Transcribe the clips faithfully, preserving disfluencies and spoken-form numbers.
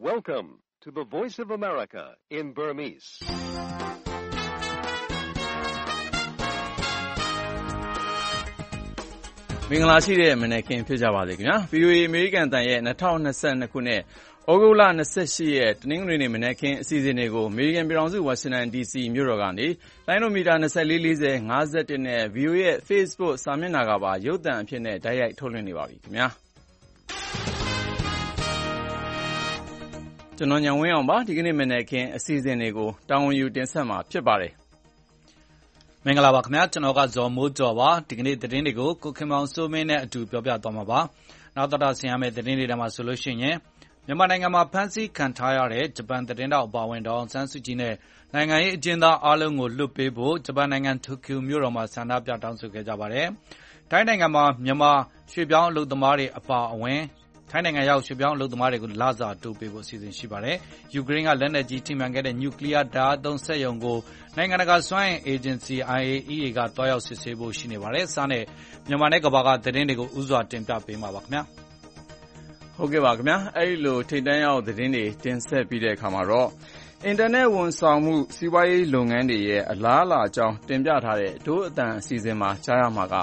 Welcome to the Voice of America in Burmese. ။မင်္ဂလာရှိတဲ့မနက်ခင်းဖြစ်ကြပါစေခင်ဗျာ။ ဗွီအိုအေ အမေရိကန်အသံရဲ့၂၀၂၂ခုနှစ်ဩဂုတ်လ၂၈ရက်တနင်္ဂနွေနေ့မနက်ခင်းအစီအစဉ်တွေကိုအမေရိကန်ပြည်ထောင်စုဝါရှင်တန်ဒီစီမြို့တော်ကနေလိုင်းနိုမီတာ၂၄၄၀ ၅၁နဲ့ ဗီအိုအေရဲ့ Facebook စာမျက်နှာကပါရုပ်သံအဖြစ်နဲ့တိုက်ရိုက်ထုတ်လွှင့်နေပါပြီခင်ဗျာ။ကျွန်တော်ညံဝင်းအောင်ပါဒီကနေ့မနက်ခင်းအစီအစဉ်တွေကိုတာဝန်ယူတင်ဆက်မှာဖြစ်ပါတယ်။မင်္ဂလာပါခင်ဗျာကျွန်တော်ကဇော်မိုးကျော်ပါဒီကနေ့သတင်းတွေကိုကိုခင်မောင်စိုးမင်းနဲ့အတူပြောပြသွားမှာပါနောက်တော့ဆင်ရမယ့်သတင်းတွေထဲမှာဆိုလို့ရှိရင်မြန်မာနိုင်ငံမှာဖမ်းဆီးခံထားရတဲ့ဂျပန်သတင်းတောက်အပါဝင်ဒေါအောင်ဆန်းစုကြည်နဲ့နိုင်ငံရေးအကျဉ်းသားအားလုံးကိုလွှတ်ပေးဖို့ဂျပန်နိုင်ငံတိုကျိုမြို့တော်မှာဆန္ဒပြတောင်းဆိုခဲ့ကြပါတယ်ထိုင်းနိုင်ငံမှာမြန်မာရွှေပြောင်းအလုပ်သမားတွေအပါအဝင်ထိုင်းနိုင်ငံရောက်ရွှေပြောင်းအလုပ်သမားတွေကိုလစာတိုးပေးဖို့အစီအစဉ်ရှိပါတယ်။ယူကရိန်းကလက်နက်ကြီးထိမှန်ခဲ့တဲ့နျူကလ িয়ার ဓာတ်အသုံးစက်ရုံကိုနိုင်ငံတကာစွမ်းအင်အေဂျင်စီ အိုင်အေအီအေ ကတွားရောက်စစ်ဆေးဖို့ရှိနေပါတယ်။စားနဲ့မြန်မာနဲ့ကမ္ဘာကသတင်းတွေကိုဥစွာတင်ပြပေးမှာပါခင်ဗျာ။ဟုတ်ကဲ့ပါခင်ဗျာ။အဲဒီလိုထိတ်တန့်ရောက်သတင်းတွေတင်ဆက်ပြီးတဲ့အခါမှာတော့အင်တာနက်ဝန်ဆောင်မှုစီးပွားရေးလုပ်ငန်းတွေရဲ့အလားအလာအကြောင်းတင်ပြထားတဲ့ဒို့အတန်အစီအစဉ်မှာကြားရမှာက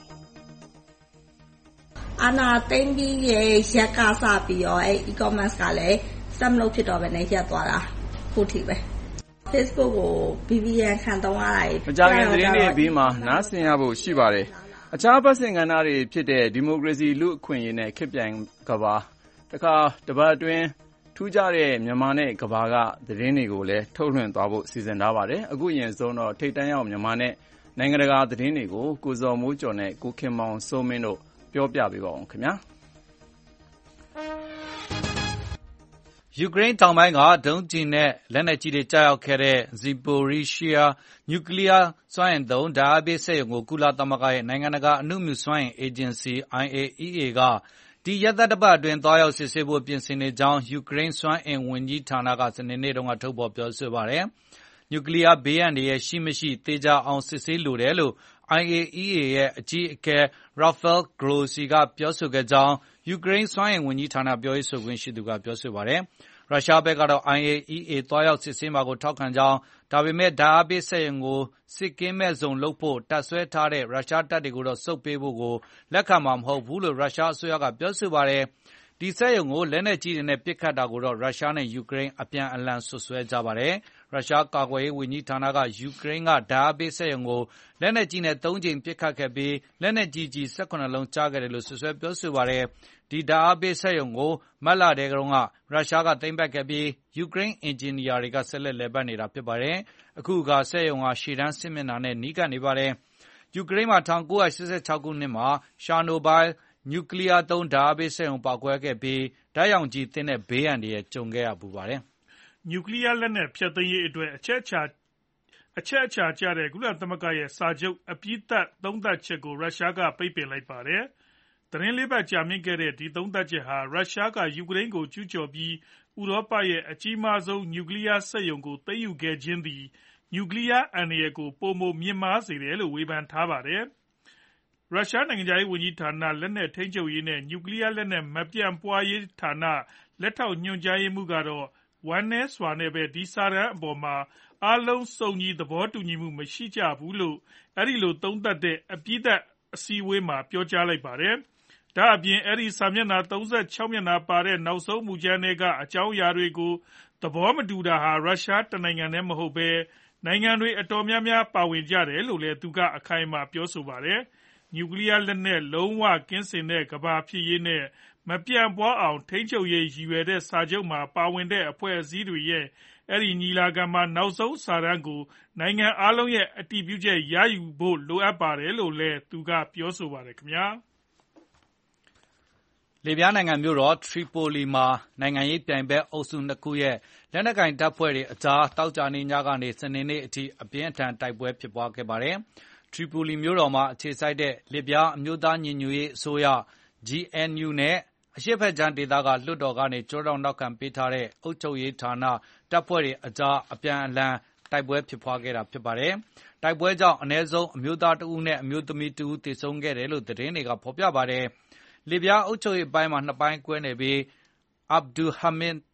အာနာသိမ့်ပြီးရဲ့ရက်ကစပြီးတော့အဲ e-commerce ကလည်းစက်မလုပ်ဖြစ်တော့ပဲနဲ့ရက်သွားတာခုထိပဲ Facebook ကို ဗီ ပီ အန် ခံသုံးရတာမကြခင်သတင်းတွေပြီးမှနားဆင်ရဖို့ရှိပါတယ်အခြားပတ်စင်ကဏ္ဍတွေဖြစ်တဲ့ဒီမိုကရေစီလူ့အခွင့်အရေးနဲ့ခေတ်ပြိုင်ကမ္ဘာတခါတပတ်အတွင်းထူးခြားတဲ့မြန်မာနဲ့ကမ္ဘာကသတင်းတွေကိုလည်းထုတ်လွှင့်သွားဖို့စီစဉ်ထားပါတယ်အခုရင်ဆုံးတော့ထိတ်တန့်ရောက်မြန်မာနဲ့နိုင်ငံတကာသတင်းတွေကိုကိုဇော်မိုးကျော်နဲ့ကိုခင်မောင်စိုးမင်းတို့ပြောပြပေးပါအောင်ခင်ဗျာယူကရိန်းတောင်ပိုင်းကဒုံးကျည်နဲ့လက်နက်ကြီးတွေကြားရောက်ခဲ့တဲ့ Zaporizhzhia နျူကလ িয়ার စွမ်းအင်သုံးဓာတ်အားပေးစက်ရုံကိုကုလသမဂ္ဂရဲ့နိုင်ငံတကာအနုမြူစွမ်းအင်အေဂျင်စီ အိုင်အေအီအေ ကဒီရက်သတ္တပတ်အတွင်းသွားရောက်စစ်ဆေးဖို့ပြင်ဆင်နေကြောင်းယူကရိန်းစွမ်းအင်ဝန်ကြီးဌာနကစနေနေ့တုန်းကထုတ်ဖော်ပြောဆိုပါတယ်။နျူကလ িয়ার ဘေးအန္တရာယ်ရှိမရှိသေချာအောင်စစ်ဆေးလိုတယ်လို့ အိုင်အေအီအေရဲ့အကြီးအကဲ Rafael Grossi ကပြောဆိုခဲ့ကြောင်းယူကရိန်းစွမ်းအင်ဝန်ကြီးဌာနပြောရေးဆိုခွင့်ရှိသူကပြောဆိုပါတယ်။ရုရှားဘက်ကတော့ အိုင်အေအီအေ သွားရောက်စစ်ဆေးမှာကိုထောက်ခံကြောင်းဒါပေမဲ့ဓာတ်အားပေးစက်ရုံကိုစစ်ကင်းမဲ့ဇုံလုပ်ဖို့တပ်ဆွဲထားတဲ့ရုရှားတပ်တွေကိုတော့ဆုတ်ပေးဖို့ကိုလက်ခံမှာမဟုတ်ဘူးလို့ရုရှားအစိုးရကပြောဆိုပါတယ်။ဒီစက်ရုံကိုလက်နက်ကြီးတွေနဲ့ပစ်ခတ်တာကိုတော့ရုရှားနဲ့ယူကရိန်းအပြန်အလှန်ဆွဆွဲကြပါတယ်။ရုရှားကာကွယ်ရေးဝန်ကြီးဌာနကယူကရိန်းကဓာတ်အားပေးစက်ရုံကိုလက်နက်ကြီးနဲ့သုံးကြိမ်ပစ်ခတ်ခဲ့ပြီးလက်နက်ကြီးကြီး၁၇လုံးကြားခဲ့တယ်လို့ဆွဆွဲပြောဆိုပါတယ်။ဒီဓာတ်အားပေးစက်ရုံကိုမတ်လထဲတုန်းကရုရှားကသိမ်းပိုက်ခဲ့ပြီးယူကရိန်းအင်ဂျင်နီယာတွေကဆက်လက်လည်ပတ်နေတာဖြစ်ပါတယ်။အခုကစက်ရုံဟာရှေ့တန်းစစ်မျက်နှာနဲ့နီးကပ်နေပါတယ်။ယူကရိန်းမှာ၁၉၈၆ခုနှစ်မှာရှာနိုဘိုင်းနျူကလ িয়ার သုံးဓာတ်အားပေးစက်ရုံပေါက်ကွဲခဲ့ပြီးဓာတ်ရောင်ခြည်သင့်တဲ့ဘေးအန္တရာယ်ကြုံခဲ့ရပူပါတယ်။နျူကလ িয়ার လက်နက်ဖျက်သိမ်းရေးအတွက်အချက်အချာအချက်အချာကျတဲ့ကုလသမဂ္ဂရဲ့စာချုပ်အပြီးသတ်သုံးသပ်ချက်ကိုရုရှားကပိတ်ပင်လိုက်ပါတယ်။သတင်းလေးပတ်ကြာမြင့်ခဲ့တဲ့ဒီသုံးသပ်ချက်ဟာရုရှားကယူကရိန်းကိုကျူးကျော်ပြီးဥရောပရဲ့အကြီးမားဆုံးနျူကလ িয়ার စက်ရုံကိုသိမ်းယူခဲ့ခြင်းသည်နျူကလ িয়ার အန္တရာယ်ကိုပိုမိုမြင့်မားစေတယ်လို့ဝေဖန်ထားပါတယ်။ရုရှားနိုင်ငံခြားရေးဝန်ကြီးဌာနလက်နက်ထိန်းချုပ်ရေးနဲ့နျူကလ িয়ার လက်နက်မပြန့်ပွားရေးဌာနလက်ထောက်ညွှန်ကြားရေးမှူးကတော့ဝမ်းနည်းစွာနဲ့ပဲဒီစာတမ်းအပေါ်မှာအားလုံးစုံညီသဘောတူညီမှုမရှိကြဘူးလို့အဲဒီလိုသုံးသပ်တဲ့အပြီးသတ်အစည်းအဝေးမှာပြောကြားလိုက်ပါတယ်။ဒါအပြင်အဲဒီစာမျက်နှာ၃၆မျက်နှာပါတဲ့နောက်ဆုံးမူကြမ်းတွေကအကြောင်းအရာတွေကိုသဘောမတူတာဟာရုရှားတနိုင်ငံတည်းမဟုတ်ဘဲနိုင်ငံတွေအတော်များများပါဝင်ကြတယ်လို့လည်းသူကအခိုင်အမာပြောဆိုပါတယ်။နျူကလ িয়ার လက်နက်လုံးဝကင်းစင်တဲ့ကမ္ဘာဖြစ်ရေးနဲ့မပြန့်ပွားအောင်ထိန်းချုပ်ရေးရည်ရွယ်တဲ့စာချုပ်မှာပါဝင်တဲ့အဖွဲ့အစည်းတွေရဲ့အဲဒီညီလာခံမှာနောက်ဆုံးစာတမ်းကိုနိုင်ငံအားလုံးရဲ့အတည်ပြုချက်ရယူဖို့လိုအပ်ပါတယ်လို့လည်းသူကပြောဆိုပါတယ်ခင်ဗျာလီဗျားနိုင်ငံမြို့တော်ထရီပိုလီမှာနိုင်ငံရေးပြိုင်ဘက်အုပ်စုနှစ်ခုရဲ့လက်နက်ကိုင်တပ်ဖွဲ့တွေအကြားတောက်ကြနေညကနေစနေနေ့အထိအပြင်းအထန်တိုက်ပွဲဖြစ်ပွားခဲ့ပါတယ်။ထရီပိုလီမြို့တော်မှာအခြေစိုက်တဲ့လီဗျားအမျိုးသားညီညွတ်ရေးအစိုးရ ဂျီ အန် ယူ နဲ့အရှေ့ဘက်ခြမ်းဒေသကလွှတ်တော်ကနေကြောတောင်နောက်ခံပေးထားတဲ့အုပ်ချုပ်ရေးဌာနတပ်ဖွဲ့တွေအကြားအပြန်အလှန်တိုက်ပွဲဖြစ်ပွားခဲ့တာဖြစ်ပါတယ်။တိုက်ပွဲကြောင့်အနည်းဆုံးအမျိုးသားတဦးနဲ့အမျိုးသမီးတဦးသေဆုံးခဲ့တယ်လို့သတင်းတွေကဖော်ပြပါတယ်။လီဗျားအုပ်ချုပ်ရေးပိုင်းမှာနှစ်ပိုင်းကွဲနေပြီးအဗ်ဒူဟာမစ်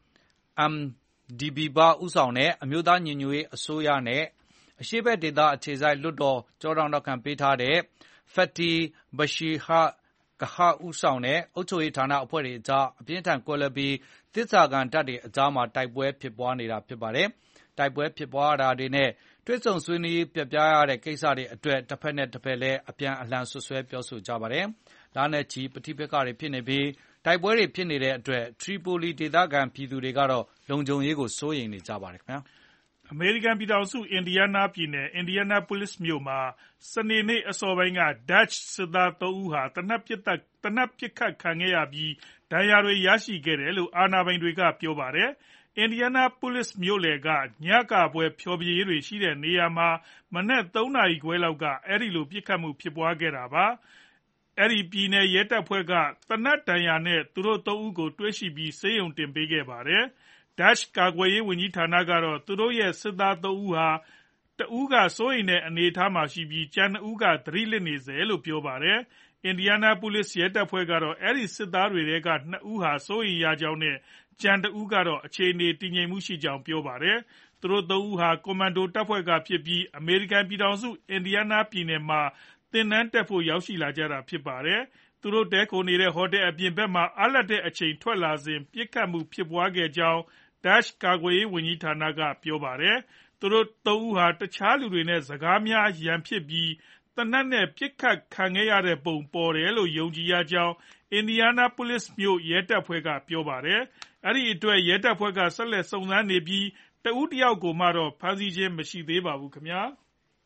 M D B ပါဥဆောင်တဲ့အမျိုးသားညီညွတ်ရေးအစိုးရနဲ့အရှေ့ဘက်ဒေသအခြေစိုက်လွတ်တော်ကြောတော်နောက်ခံပေးထားတဲ့ Fatih Bashirကဟာဥဆောင်တဲ့အုပ်ချုပ်ရေးဌာနအဖွဲ့တွေအကြားအပြင်းထန်ကွဲလွဲပြီးသစ္စာခံတပ်တွေအကြားမှာတိုက်ပွဲဖြစ်ပွားနေတာဖြစ်ပါတယ်။တိုက်ပွဲဖြစ်ပွားတာတွေနဲ့တွဲဆုံဆွေးနွေးရေးပြပြရတဲ့ကိစ္စတွေအတွက်တစ်ဖက်နဲ့တစ်ဖက်လည်းအပြန်အလှန်ဆွဆွဲပြောဆိုကြပါတယ်။လာနဲ့ချီပဋိပက္ခတွေဖြစ်နေပြီးတိုက်ပွဲတွေဖြစ်နေတဲ့အတွက်ထရီပိုလီဒေသခံပြည်သူတွေကတော့လုံခြုံရေးကိုစိုးရိမ်နေကြပါတယ်ခင်ဗျာ။အမေရိကန်ပြည်ထောင်စုအင်ဒီယားနားပြည်နယ်အင်ဒီယာနာပိုလစ်မြို့မှာစနေနေ့အစောပိုင်းက Dutch စစ်သားသုံးဦးဟာသေနတ်ပစ်ခတ်သေနတ်ပစ်ခတ်ခံခဲ့ရပြီးဒဏ်ရာတွေရရှိခဲ့တယ်လို့အာဏာပိုင်တွေကပြောပါတယ်။အင်ဒီယာနာပိုလစ်မြို့လယ်ကညကာပွဲဖျော်ဖြေရေးတွေရှိတဲ့နေရာမှာမနက်သုံးနာရီခွဲလောက်ကအဲဒီလိုပစ်ခတ်မှုဖြစ်ပွားခဲ့တာပါ။အဲဒီပြည်နယ်ရဲတပ်ဖွဲ့ကသေနတ်ဒဏ်ရာနဲ့သူတို့သုံးဦးကိုတွေ့ရှိပြီးဆေးရုံတင်ပေးခဲ့ပါတယ်။ Dutch ကာကွယ်ရေးဝန်ကြီးဌာနကတော့သူတို့ရဲ့စစ်သားသုံးဦးဟာတဦးကစိုးရိမ်တဲ့အနေအထားမှာရှိပြီးကျန်နှစ်ဦးကသတိလစ်နေစေလို့ပြောပါတယ်။ အင်ဒီယာနာပိုလစ်ရဲတပ်ဖွဲ့ကတော့အဲဒီစစ်သားတွေထဲကနှစ်ဦးဟာစိုးရိမ်ရကြောင်းနဲ့ကျန်တစ်ဦးကတော့အခြေအနေတည်ငြိမ်မှုရှိကြောင်းပြောပါတယ်။သူတို့သုံးဦးဟာကွန်မန်ဒိုတပ်ဖွဲ့ကဖြစ်ပြီးအမေရိကန်ပြည်ထောင်စုအင်ဒီယာနာပြည်နယ်မှာသင်တန်းတက်ဖို့ရောက်ရှိလာကြတာဖြစ်ပါတယ်။သူတို့တည်းခိုနေတဲ့ဟိုတယ်အပြင်ဘက်မှာအားလပ်တဲ့အချိန်ထွက်လာစဉ်ပစ်ခတ်မှုဖြစ်ပွားခဲ့ကြောင်း Dutch ကာကွယ်ရေးဝန်ကြီးဌာနကပြောပါတယ်။သူတို့သုံးဦးဟာတခြားလူတွေနဲ့စကားများရန်ဖြစ်ပြီးသေနတ်နဲ့ပစ်ခတ်ခံခဲ့ရတဲ့ပုံပေါ်တယ်လို့ယုံကြည်ရကြောင်းအင်ဒီယာနာပိုလစ်မြို့ရဲတပ်ဖွဲ့ကပြောပါတယ်။အဲဒီအတွက်ရဲတပ်ဖွဲ့ကဆက်လက်စုံစမ်းနေပြီးတဦးတယောက်ကိုမှတော့ဖမ်းဆီးခြင်းမရှိသေးပါဘူးခင်ဗျာ။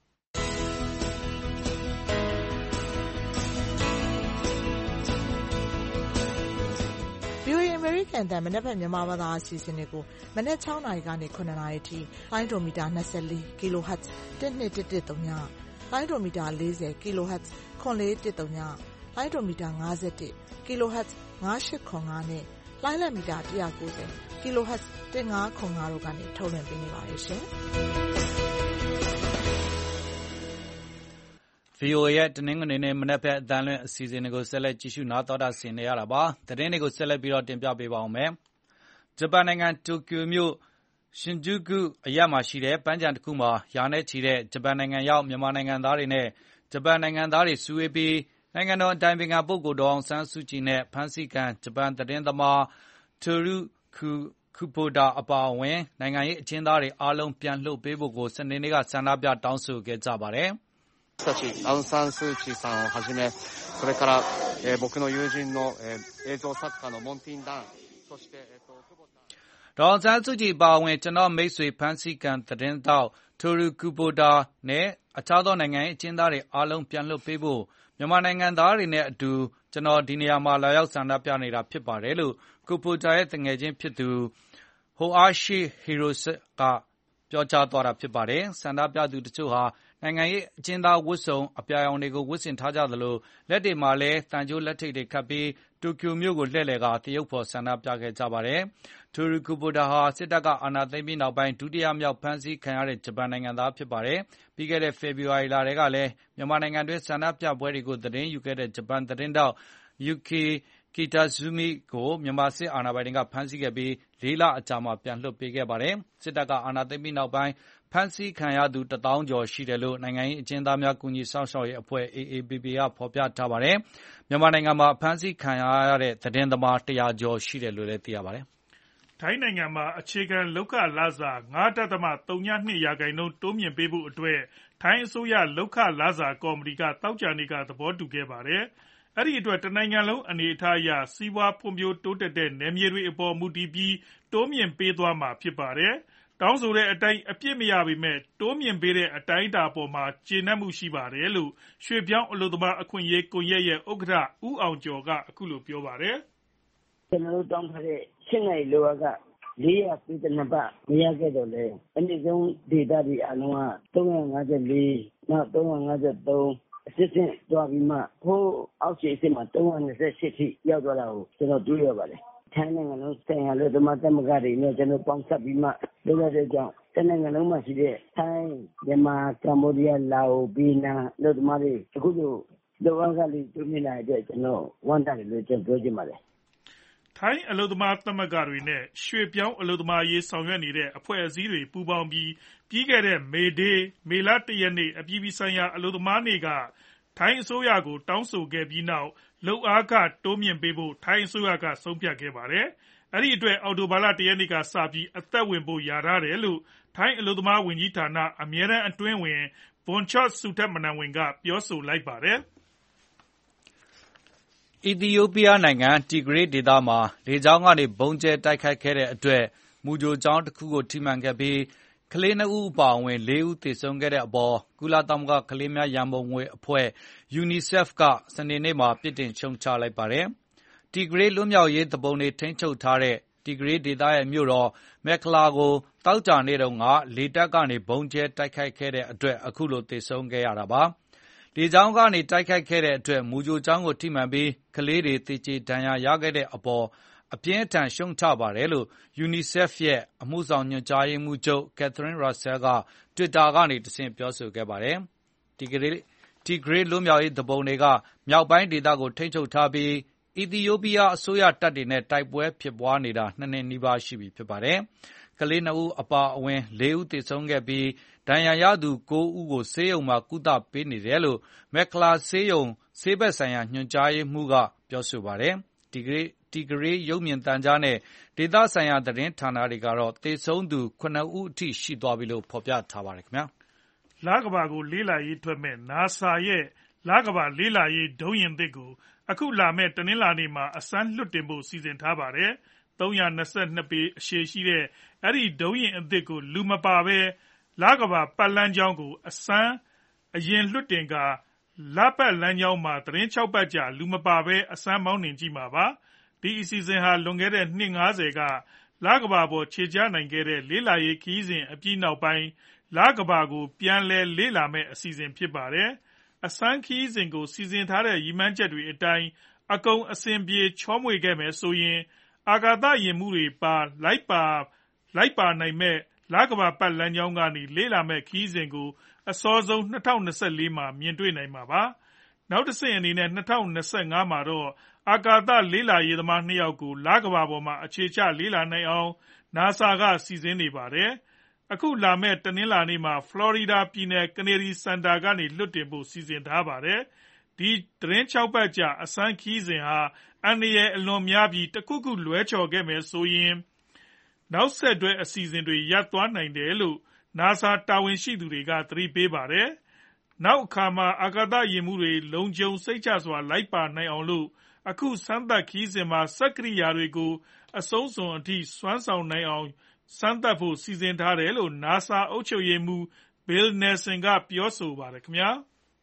အမေရိကန်တန်မနက်ဖြန်မြန်မာဘာသာအစီအစဉ်တွေကိုမနက်၆နာရီကနေ၇နာရီထိလိုင်းဒိုမီတာ၂၄ kHz ၁၂၁၁၃ညလိုင်းဒိုမီတာ၄၀ kHz ခွန်လေး၁၃ညလိုင်းဒိုမီတာ၅၁ kHz ၅၈၇၅နဲ့လိုင်းလက်မီတာ၁၉၀ kHz ၁၅၇၅တို့ကနေထုတ်လွှင့်ပေးနေပါတယ်ရှင်။ဗီအိုအေ ရဲ့တနင်္ဂနွေနေ့မနက်ဘက်အသံလွှင့်အစီအစဉ်တွေကိုဆက်လက်ကြည့်ရှုနားတော်တာဆင်နေရတာပါ။သတင်းတွေကိုဆက်လက်ပြီးတော့တင်ပြပေးပါောင်းမယ်။ဂျပန်နိုင်ငံတိုကျိုမြို့ရှင်ဂျူကုအရပ်မှာရှိတဲ့ပန်းခြံတစ်ခုမှာရာနဲ့ချီတဲ့ဂျပန်နိုင်ငံရောက်မြန်မာနိုင်ငံသားတွေနဲ့ဂျပန်နိုင်ငံသားတွေစုဝေးပြီးနိုင်ငံတော်အတိုင်ပင်ခံပုဂ္ဂိုလ်ဒေါ်အောင်ဆန်းစုကြည်နဲ့ဖမ်းဆီးခံဂျပန်သတင်းသမားတိုရူကူကူပိုဒါအပါအဝင်နိုင်ငံရေးအကျဉ်းသားတွေအားလုံးပြန်လွှတ်ပေးဖို့ကိုစနေနေ့ကဆန္ဒပြတောင်းဆိုခဲ့ကြပါတယ်။アウン・サン・スー・チーさんをはじめ、それから、えー、僕の友人の、えー、映像作家のモンティン・ダン、そして、えー、と久保田ဒေါ်အောင်ဆန်းစုကြည်ပါဝင်ကျွန်တော်မိတ်ဆွေဖန်စီကန်သတင်းတောက်တိုရူကူပိုဒါနဲ့အခြားသောနိုင်ငံရေးအကျဉ်းသားတွေအားလုံးပြန်လွှတ်ပေးဖို့မြန်မာနိုင်ငံသားတွေနဲ့အတူကျွန်တော်ဒီနေရာမှာလာရောက်ဆန္ဒပြနေတာဖြစ်ပါတယ်လို့ကူပိုဒါရဲ့တငယ်ချင်းဖြစ်သူဟိုအားရှိဟီရိုစကပြောကြားသွားတာဖြစ်ပါတယ်ဆန္ဒပြသူတချို့ဟာနိုင်ငံရေးအကျဉ်းသားဝတ်စုံအပြာရောင်တွေကိုဝတ်ဆင်ထားကြသလိုလက်တွေမှာလည်းတန်ကြိုးလက်ထိပ်တွေခတ်ပြီးတိုကျိုမြို့ကိုလှည့်လည်ကတရုတ်ဖော်ဆန္ဒပြခဲ့ကြပါတယ်။တိုရူကူပိုဒါဟာစစ်တပ်ကအာဏာသိမ်းပြီးနောက်ပိုင်းဒုတိယမြောက်ဖမ်းဆီးခံရတဲ့ဂျပန်နိုင်ငံသားဖြစ်ပါတယ်။ပြီးခဲ့တဲ့ဖေဖော်ဝါရီလထဲကလည်းမြန်မာနိုင်ငံတွင်းဆန္ဒပြပွဲတွေကိုသတင်းယူခဲ့တဲ့ဂျပန်သတင်းတောက်ယူကီကီတာဇူမီကိုမြန်မာစစ်အာဏာပိုင်တွေကဖမ်းဆီးခဲ့ပြီးလေးလအကြာမှာပြန်လွှတ်ပေးခဲ့ပါတယ်။စစ်တပ်ကအာဏာသိမ်းပြီးနောက်ပိုင်းဖမ်းဆီးခံရသူတသောင်းကျော်ရှိတယ်လို့နိုင်ငံရေးအကျဉ်းသားများကူညီစောင့်ရှောက်ရေးအဖွဲ့ အေအေပီပီ ကဖော်ပြထားပါတယ်။မြန်မာနိုင်ငံမှာဖမ်းဆီးခံရတဲ့သတင်းသမားတရာကျော်ရှိတယ်လို့လည်းသိရပါတယ်။ထိုင်းနိုင်ငံမှာအခြေခံလုပ်ခလစာ၅ဒသမ ဝ.၂ ရာခိုင်နှုန်းတိုးမြှင့်ပေးဖို့အတွက်ထိုင်းအစိုးရလုပ်ခလစာကော်မတီကသောကြာနေ့ကသဘောတူခဲ့ပါတယ်။အဲဒီအတွက်တနိုင်ငံလုံးအနေအထားအရစီးပွားဖွံ့ဖြိုးတိုးတက်တဲ့နယ်မြေတွေအပေါ်မူတည်ပြီးတိုးမြှင့်ပေးသွားမှာဖြစ်ပါတယ်။တောင်းဆိုတဲ့အတိုင်းအပြည့်မရပေမဲ့တိုးမြှင့်ပေးတဲ့အတိုင်းအတာအပေါ်မှာကျေနပ်မှုရှိပါတယ်လို့ရွှေ့ပြောင်းအလုပ်သမားအခွင့်အရေးကွန်ရက်ရဲ့ဥက္ကဋ္ဌဦးအောင်ကျော်ကအခုလိုပြောပါတယ်။ကျွန်တော်တို့တောင်းထားတဲ့ရှင်းနိုင်လိုကလေးရာပြည်တနပတ်မရခဲ့တော့လေအနည်းဆုံးဒေတာတွေအလုံးက၃၅၄နောက်၃၅၃အစစ်စစ်တွားပြီးမှဟိုးအောက်ခြေအစ်မှာ၃၂၈ထိရောက်သွားတာကိုကျွန်တော်တွေ့ရပါတယ်။ထိုင်းနိုင်ငံလုံးဆိုင်ရာလူသမားသမဂ္ဂတွေနဲ့ကျွန်တော်ပေါင်းစပ်ပြီးမှလုပ်ရတဲ့ကြောင့်တနိုင်ငံလုံးမှာရှိတဲ့ထိုင်းမြန်မာကမ္ဘောဒီးယားလာအိုဗီယက်နမ်လူသမားတွေအခုလိုလောကလေးတွေ့မြင်လာတဲ့ကျွန်တော်ဝန်တာတယ်လို့ကျွန်တော်ပြောချင်ပါတယ်။ထိုင်းအလုပ်သမားသမဂ္ဂတွေနဲ့ရွှေ့ပြောင်းအလုပ်သမားရေးဆောင်ရွက်နေတဲ့အဖွဲ့အစည်းတွေပူးပေါင်းပြီးပြီးခဲ့တဲ့မေဒေးမေလတရက်နေ့အပြည်ပြည်ဆိုင်ရာအလုပ်သမားနေ့ကထိုင်းအစိုးရကိုတောင်းဆိုခဲ့ပြီးနောက်လုပ်အားခတိုးမြှင့်ပေးဖို့ထိုင်းအစိုးရကဆုံးဖြတ်ခဲ့ပါတယ်။အဲဒီအတွက်အော်တိုဘာလတရက်နေ့ကစပြီးအသက်ဝင်ဖို့ရာထားတယ်လို့ထိုင်းအလုပ်သမားဝန်ကြီးဌာနအမြဲတမ်းအတွင်းဝင်ဘွန်ချော့စုထက်မနန်ဝင်ကပြောဆိုလိုက်ပါတယ်။အီသီယိုးပီးယားနိုင်ငံတီဂရေးဒေသမှာလေကြောင်းကနေဗုံးကျဲတိုက်ခိုက်ခဲ့တဲ့အတွက်မူကြိုကျောင်းတစ်ခုကိုထိမှန်ခဲ့ပြီးကလေးနှစ်ဦးအပါအဝင်လေးဦးသေဆုံးခဲ့တဲ့အပေါ်ကုလသမဂ္ဂကလေးများရန်ပုံငွေအဖွဲ့ ယူနီဆက်ဖ် ကစနေနေ့မှာပြစ်တင်ရှုတ်ချလိုက်ပါတယ်။တီဂရေးလွတ်မြောက်ရေးသူပုန်တွေထိန်းချုပ်ထားတဲ့တီဂရေးဒေသရဲ့မြို့တော်မက်ခလာကိုသောကြာနေ့တုန်းကလေတပ်ကနေဗုံးကျဲတိုက်ခိုက်ခဲ့တဲ့အတွက်အခုလိုသေဆုံးခဲ့ရတာပါ။လေကြောင်းကနေတိုက်ခိုက်ခဲ့တဲ့အတွက်မူကြိုကျောင်းကိုထိမှန်ပြီးကလေးတွေသေကျေဒဏ်ရာရခဲ့တဲ့အပေါ်အပြင်းအထန်ရှုံချပါတယ်လို့ယူနီဆက်ဖ်ရဲ့အမှုဆောင်ညွှန်ကြားရေးမှူးချုပ်ကက်သရင်းရာဆဲလ်ကတွစ်တာကနေတဆင့်ပြောဆိုခဲ့ပါတယ်။တီဂရေးတီဂရေးလွတ်မြောက်ရေးသူပုန်တွေကမြောက်ပိုင်းဒေသကိုထိန်းချုပ်ထားပြီးအီသီယိုးပီးယားအစိုးရတပ်တွေနဲ့တိုက်ပွဲဖြစ်ပွားနေတာနှစ်နှစ်နီးပါးရှိပြီဖြစ်ပါတယ်။ကလေးနှစ်ဦးအပါအဝင်လေးဦးသေဆုံးခဲ့ပြီးဒဏ်ရာရသူကိုးဦးကိုဆေးရုံမှာကုသပေးနေတယ်လို့မက်ခလာဆေးရုံဆေးဘက်ဆိုင်ရာညွှန်ကြားရေးမှူးကပြောဆိုပါတယ်။တီဂရေးတီဂရေးရုပ်မြင်သံကြားနဲ့ဒေသဆိုင်ရာသတင်းဌာနတွေကတော့သေဆုံးသူခုနှစ်ဦးအထိရှိသွားပြီလို့ဖော်ပြထားပါတယ်ခင်ဗျာ။လကဘာကိုလေးလာရေးထွက်မဲ့နာဆာရဲ့လကဘာလေးလာရေးဒုံးယာဉ်သစ်ကိုအခုလာမဲ့တနင်္လာနေ့မှာအစမ်းလွှတ်တင်ဖို့စီစဉ်ထားပါတယ်။သုံးရာ၂၂ပေအရှည်ရှိတဲ့အဲ့ဒီဒုံးယာဉ်အသစ်ကိုလူမပါဘဲလကဘာပတ်လန်းကြောင်းကိုအစမ်းအရင်လွှတ်တင်ကလပတ်လန်းကြောင်းမှာသတင်း၆ပတ်ကြာလူမပါဘဲအစမ်းမောင်းနှင်ကြည့်မှာပါ။ဒီအစီအစဉ်ဟာလွန်ခဲ့တဲ့နှစ်၅၀ကလကဘာပေါ်ခြေချနိုင်ခဲ့တဲ့လေးလာရေးခီးစဉ်အပြီးနောက်ပိုင်းလကဘာကိုပြန်လည်လေ့လာမဲ့အစီအစဉ်ဖြစ်ပါတယ်။အစမ်းခီးစဉ်ကိုစီစဉ်ထားတဲ့ရည်မှန်းချက်တွေအတိုင်းအကုန်အဆင်ပြေချောမွေခဲ့မယ်ဆိုရင်အာကာသယာဉ်မှုတွေပါလိုက်ပါလိုက်ပါနိုင်မဲ့လကဘာပတ်လန်းကြောင်းကနေလေ့လာမဲ့ခီးစဉ်ကိုအစောဆုံး၂၀၂၄မှာမြင်တွေ့နိုင်မှာပါ။နောက်တစ်ဆင့်အနေနဲ့၂၀၂၅မှာတော့အာကာသလေ့လာရေးသမားနှစ်ယောက်ကိုလကဘာပေါ်မှာအခြေချလေ့လာနိုင်အောင်နာဆာကစီစဉ်နေပါတယ်။အခုလာမဲ့တနင်္လာနေ့မှာဖလော်ရီဒါပြည်နယ်ကနေရီစင်တာကနေလွှတ်တင်ဖို့စီစဉ်ထားပါတယ်။ဒီသတင်း၆ပတ်ကြာအစမ်းခီးစဉ်ဟာအန္တရာယ်အလွန်များပြီးတခုခုလွဲချော်ခဲ့မယ်ဆိုရင်နောက်ဆက်တွဲအစီအစဉ်တွေရပ်သွားနိုင်တယ်လို့နာဆာတာဝန်ရှိသူတွေကသတိပေးပါတယ်။နောက်အခါမှာအာကာသယာဉ်မှုတွေလုံခြုံစိတ်ချစွာလိုက်ပါနိုင်အောင်လို့အခုစမ်းသပ်ခီးစဉ်မှာစက်ကိရိယာတွေကိုအဆုံးစွန်အထိစွမ်းဆောင်နိုင်အောင်စမ်းသပ်ဖို့စီစဉ်ထားတယ်လို့နာဆာအုပ်ချုပ်ရေးမှူး Bill Nelson ကပြောဆိုပါတယ်ခင်ဗျာ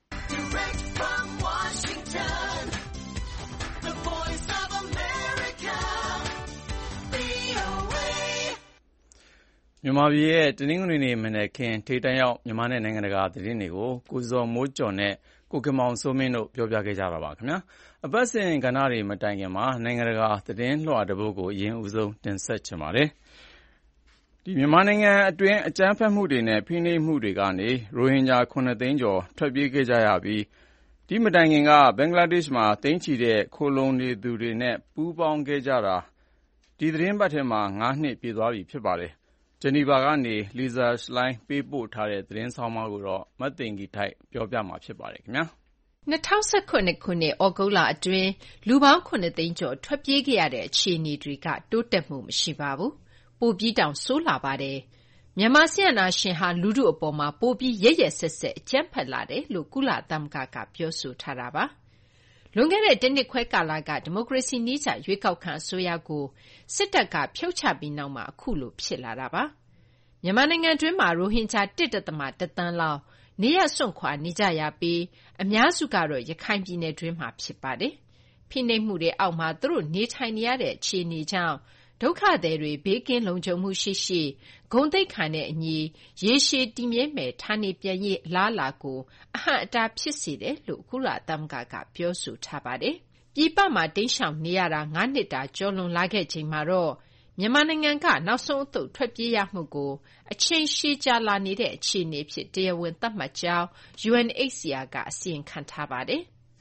မြန်မာပြည်ရဲ့တနင်္ဂနွေနေ့မနက်ခင်းထိပ်တန်းရောက်မြန်မာနဲ့နိုင်ငံတကာသတင်းတွေကိုကိုဇော်မိုးကျော်နဲ့ကိုခင်မောင်စိုးမင်းတို့ပြောပြခဲ့ကြတာပါခင်ဗျာအပတ်စဉ်ကဏ္ဍတွေမတိုင်ခင်မှာနိုင်ငံတကာသတင်းလွှာတစ်ပုဒ်ကိုအရင်ဦးဆုံးတင်ဆက်ချင်ပါတယ်ဒီမြန်မာနိုင်ငံအတွင်းအကြမ်းဖက်မှုတွေနဲ့ဖိနှိပ်မှုတွေကနေရိုဟင်ဂျာခုနှစ်သိန်းကျော်ထွက်ပြေးခဲ့ကြရပြီးဒီမတိုင်ခင်ကဘင်္ဂလားဒေ့ရှ်မှာတိမ်းချီတဲ့ခိုလုံနေသူတွေနဲ့ပူးပေါင်းခဲ့ကြတာဒီသတင်းပတ်ထဲမှာ၅နှစ်ပြည့်သွားပြီဖြစ်ပါတယ်ဂျနီဗာကနေလီဇာရှလိုင်းပေးပို့ထားတဲ့သတင်းဆောင်မကိုတော့မသိင်္ဂီထိုက်ပြောပြမှာဖြစ်ပါတယ်ခင်ဗျာ၂၀၁၇ခုနှစ်ဩဂုတ်လအတွင်းလူပေါင်းခုနှစ်သိန်းကျော်ထွက်ပြေးခဲ့ရတဲ့အခြေအနေတွေကတိုးတက်မှုမရှိပါဘူးပိုပြီးတောင်ဆိုးလာပါတယ်မြန်မာစစ်အာဏာရှင်ဟာလူထုအပေါ်မှာပိုပြီးရက်ရက်စက်စက်အကြမ်းဖက်လာတယ်လို့ကုလသမဂ္ဂကပြောဆိုထားတာပါလွန်ခဲ့တဲ့တစ်နှစ်ခွဲကာလကဒီမိုကရေစီနည်းကျရွေးကောက်ခံအစိုးရကိုစစ်တပ်ကဖြုတ်ချပြီးနောက်မှာအခုလိုဖြစ်လာတာပါမြန်မာနိုင်ငံတွင်းမှာရိုဟင်ဂျာ ၁.၁ သန်းလောက်နေရပ်စွန့်ခွာနေကြရပြီးအများစုကတော့ရခိုင်ပြည်နယ်တွင်းမှာဖြစ်ပါတယ်ဖိနှိပ်မှုတွေအောက်မှာသူတို့နေထိုင်နေရတဲ့အခြေအနေကြောင့်ဒုက္ခသည်တွေဘေးကင်းလုံခြုံမှုရှိရှိဂုဏ်သိက္ခာနဲ့အညီရေရှည်တည်မြဲမဲ့ဌာနေပြန်ရေးအလားအလာကိုအဟန့်အတားဖြစ်စေတယ်လို့ကုလသမဂ္ဂကပြောဆိုထားပါတယ်ပြည်ပမှာတိမ်းရှောင်နေရတာ၅နှစ်တာကျော်လွန်လာခဲ့ချိန်မှာတော့မြန်မာနိုင်ငံကနောက်ဆုံးအသုတ်ထွက်ပြေးရမှုကိုအချိန်ရှည်ကြာလာနေတဲ့အခြေအနေဖြစ်တရားဝင်သတ်မှတ်ကြောင်း ယူအန်အိတ်စီအာ ကအစီရင်ခံထားပါတယ်။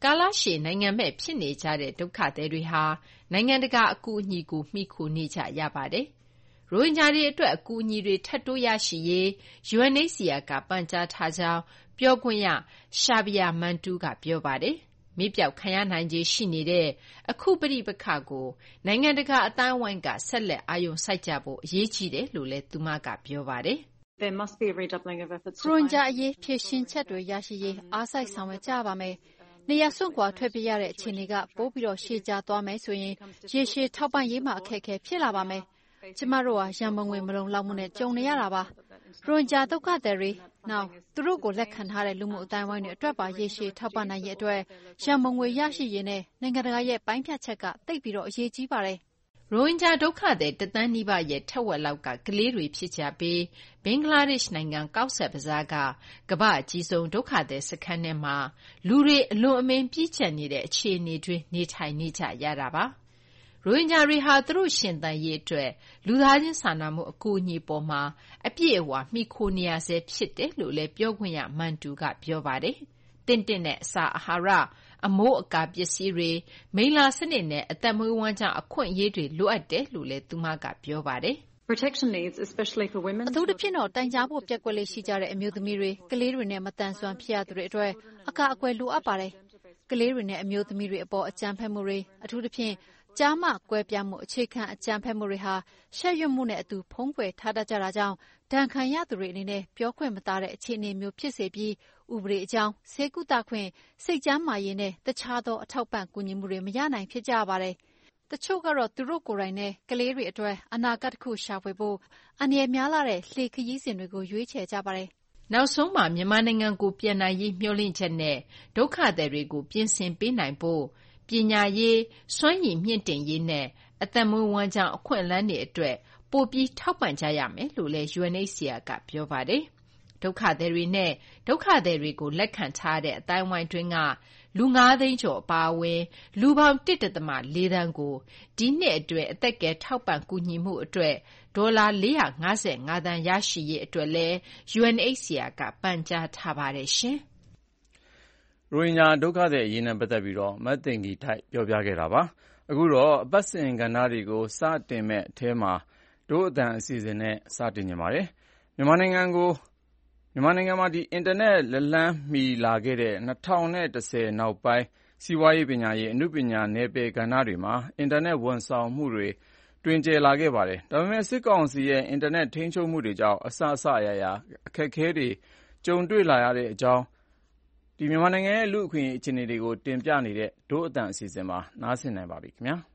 ကာလရှည်နိုင်ငံမဲ့ဖြစ်နေကြတဲ့ဒုက္ခသည်တွေဟာနိုင်ငံတကာအကူအညီကိုမှီခိုနေကြရပါတယ်။ရိုဟင်ဂျာတွေအတွက်အကူအညီတွေထပ်တိုးရရှိရေး ယူအန်အိတ်စီအာကပန်ကြားထားကြောင်းပြောခွင့်ရ Shabir Mantu ကပြောပါတယ်။မီးပြောက်ခံရနိုင်ခြေရှိနေတဲ့အခုပဋိပက္ခကိုနိုင်ငံတကာအသိုင်းအဝိုင်းကဆက်လက်အာရုံစိုက်ကြဖို့အရေးကြီးတယ်လို့လည်းသူမကပြောပါတယ်။ There must be a redoubling of efforts. ရိုဟင်ဂျာအရေးဖြေရှင်းချက်တွေရရှိရေးအားစိုက်ဆောင်ရွက်ကြပါမယ်။နေရာစွန့်ခွာထွက်ပြေးရတဲ့အခြေအနေကပိုပြီးတော့ရှည်ကြာသွားမယ်ဆိုရင်ရေရှည်ထောက်ပံ့ရေးမှာအခက်အခဲဖြစ်လာပါမယ်။ကျမတို့ဟာရန်ပုံငွေမလုံလောက်မှုနဲ့ကြုံနေရတာပါ။ရိုဟင်ဂျာဒုက္ခသည်တွေနောက်သူတို့ကိုလက်ခံထားတဲ့လူမှုအတိုင်းအဝိုင်းတွေအတွက်ပါရေရှည်ထောက်ပံ့နိုင်ရေးအတွက်ရန်ပုံငွေရရှိရေးနဲ့နိုင်ငံတကာရဲ့ပိုင်းဖြတ်ချက်ကတိတ်ပြီးတော့အရေးကြီးပါတယ်။ရိုဟင်ဂျာဒုက္ခသည်တသန်းနီးပါးရဲ့ထက်ဝက်လောက်ကကလေးတွေဖြစ်ကြပြီးဘင်္ဂလားဒေ့ရှ်နိုင်ငံကောက်ဆက်ဘဇားကကမ္ဘာ့အကြီးဆုံးဒုက္ခသည်စခန်းထဲမှာလူတွေအလွန်အမင်းပြည့်ကျပ်နေတဲ့အခြေအနေတွေနေထိုင်နေကြရတာပါ။ရိုဟင်ဂျာတွေဟာသူတို့ရှင်သန်ရေးအတွက်လူသားချင်းစာနာမှုအကူအညီပေါ်မှာအပြည့်အဝမှီခိုနေရဆဲဖြစ်တယ်လို့လည်းပြောခွင့်ရမန်တူကပြောပါတယ်။တင့်တင့်နဲ့အစာအာဟာရအမိုးအကာပစ္စည်းတွေမိလ္လာစနစ်နဲ့အသက်မွေးဝမ်းကြောင်းအခွင့်အရေးတွေလိုအပ်တယ်လို့လည်းသူမကပြောပါတယ်။ Protection needs, especially for women. အထူးသဖြင့်တော့တိုင်ကြားဖို့ပြက်ကွက်လေးရှိကြတဲ့အမျိုးသမီးတွေကလေးတွေနဲ့မတန်ဆွမ်းဖြစ်ရသူတွေအတွက်အကာအကွယ်လိုအပ်ပါတယ်။ကလေးတွေနဲ့အမျိုးသမီးတွေအပေါ်အကြမ်းဖက်မှုတွေအထူးသဖြင့်ကျားမကွဲပြားမှုအခြေခံအကြမ်းဖက်မှုတွေဟာရှက်ရွံ့မှုနဲ့အတူဖုံးကွယ်ထားတတ်ကြတာကြောင့်ဒဏ်ခံရသူတွေအနေနဲ့ပြောခွင့်မသားတဲ့အခြေအနေမျိုးဖြစ်စေပြီးဥပဒေအကြောင်းဆေးကုသခွင့်စိတ်ကျန်းမာရေးနဲ့တခြားသောအထောက်ပံ့ကူညီမှုတွေမရနိုင်ဖြစ်ကြပါတယ်။တချို့ကတော့သူတို့ကိုယ်တိုင်နဲ့ကလေးတွေအတွက်အနာဂတ်တစ်ခုရှာဖွေဖို့အန္တရာယ်များလာတဲ့လှေခရီးစဉ်တွေကိုရွေးချယ်ကြပါတယ်။နောက်ဆုံးမှာမြန်မာနိုင်ငံကိုပြန်နိုင်ရေးမျှော်လင့်ချက်နဲ့ဒုက္ခသည်တွေကိုပြင်ဆင်ပေးနိုင်ဖို့ပညာရေးစွမ်းရည်မြင့်တင်ရေးနဲ့အသက်မွေးဝမ်းကြောင်းအခွင့်အလမ်းတွေအတွက်ပိုပြီးထောက်ပံ့ကြရမယ်လို့လည်း ယူအန်အိတ်စီအာကပြောပါတယ်။ဒုက္ခသည်တွေနဲ့ဒုက္ခသည်တွေကိုလက်ခံထားတဲ့အတိုင်းအဝိုင်းတွင်းကလူငါးသိန်းကျော်အပါအဝင်လူပေါင်းတစ်ဒသမလေးသန်းကိုဒီနှစ်အတွင်းအသက်ကယ်ထောက်ပံ့ကူညီမှုအတွက်ဒေါ်လာလေးရာ၅၅သန်းရရှိရေးအတွက်လည်း ယူအန်အိတ်စီအာကပန်ကြားထားပါတယ်ရှင်။ရိုဟင်ဂျာဒုက္ခသည်အရေးနဲ့ပတ်သက်ပြီးမသိင်္ဂီထိုက်ပြောပြခဲ့တာပါ။အခုတော့အပတ်စဉ်ကဏ္ဍတွေကိုစတင်မယ့်အထဲမှာတို့အသံအစီအစဉ်နဲ့စတင်နေပါတယ်။မြန်မာနိုင်ငံကိုမြန်မာနိုင်ငံမှာအင်တာနက်လက်လှမ်းမီလာခဲ့တဲ့၂၀၁၀နောက်ပိုင်းစီးပွားရေးပညာရေးအနုပညာနယ်ပယ်ကဏ္ဍတွေမှာအင်တာနက်ဝန်ဆောင်မှုတွေတွင်ကျယ်လာခဲ့ပါတယ်။ဒါပေမဲ့စစ်ကောင်စီရဲ့အင်တာနက်ထိန်းချုပ်မှုတွေကြောင့်အစအစအရာရာအခက်အခဲတွေကြုံတွေ့လာရတဲ့အကြောင်းမြန်မာနိုင်ငံရဲ့လူ့အခွင့်အရေးအခြေအနေတွေကိုတင်ပြနေတဲ့တို့အသံအစီအစဉ်မှာနားဆင်နိုင်ပါပြီခင်ဗျာ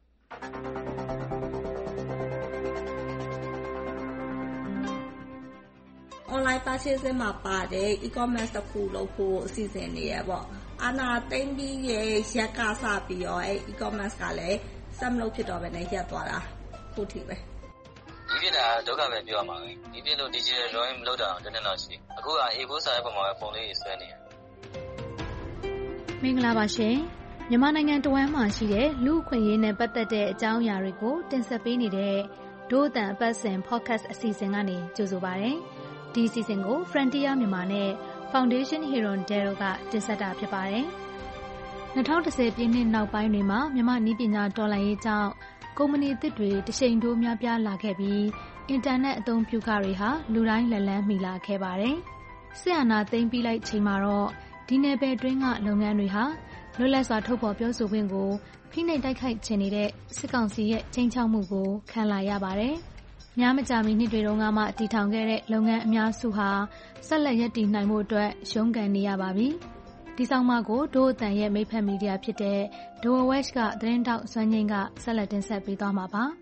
။ online purchasing မှာပါတယ် e-commerce တစ်ခုလုပ်ဖို့အစီအစဉ်နေရပေါ့အာနာသိမ့်ပြီးရဲ့ရက်ကစပြီးတော့အဲ e-commerce ကလည်းစက်မလုပ်ဖြစ်တော့ပဲနဲ့ရက်သွားတာခုထိပဲဒီပြတာဒုက္ခပဲပြောရမှာပဲဒီပြလို့ digital drawing မလုပ်တာတနေ့တော့ရှိအခုက A four စာရဲ့ပုံမှာပဲပုံလေးတွေဆွဲနေတယ်မင်္ဂလာပါရှင်မြန်မာနိုင်ငံတဝမ်းမှာရှိတဲ့လူ့အခွင့်အရေးနဲ့ပတ်သက်တဲ့အကြောင်းအရာတွေကိုတင်ဆက်ပေးနေတဲ့ဒို့အတန်အပတ်စဉ် podcast အစီအစဉ်ကနေကြိုဆိုပါရစေ။ဒီအစီအစဉ်ကို Frontier မြန်မာနဲ့ Foundation Hero Dero ကတင်ဆက်တာဖြစ်ပါတယ်။၂၀၁၀ပြည့်နှစ်နောက်ပိုင်းတွေမှာမြန်မာနည်းပညာတော်လှန်ရေးကြောင့်ကုမ္ပဏီသစ်တွေတရှိန်တိုးများပြားလာခဲ့ပြီးအင်တာနက်အသုံးပြုခတွေဟာလူတိုင်းလက်လန်းမီလာခဲ့ပါတယ်။စစ်အာဏာသိမ်းပြီးလိုက်ချိန်မှာတော့ဒီနယ်ပယ်တွင်းကလုပ်ငန်းတွေဟာလွတ်လပ်စွာထုတ်ဖော်ပြောဆိုခွင့်ကိုဖိနှိပ်တိုက်ခိုက်ချင်နေတဲ့စစ်ကောင်စီရဲ့ချိန်ချောက်မှုကိုခံလာရပါတယ်။များမကြာမီနှစ်တွေတုန်းကမှတည်ထောင်ခဲ့တဲ့လုပ်ငန်းအများစုဟာဆက်လက်ရပ်တည်နိုင်မှုအတွက်ရုန်းကန်နေရပါပြီ။ဒီဆောင်မကိုဒို့အတန်ရဲ့မိဖက်မီဒီယာဖြစ်တဲ့ Dora West ကသတင်းတောက်စွမ်းငိမ့်ကဆက်လက်တင်ဆက်ပေးသွားမှာပါ။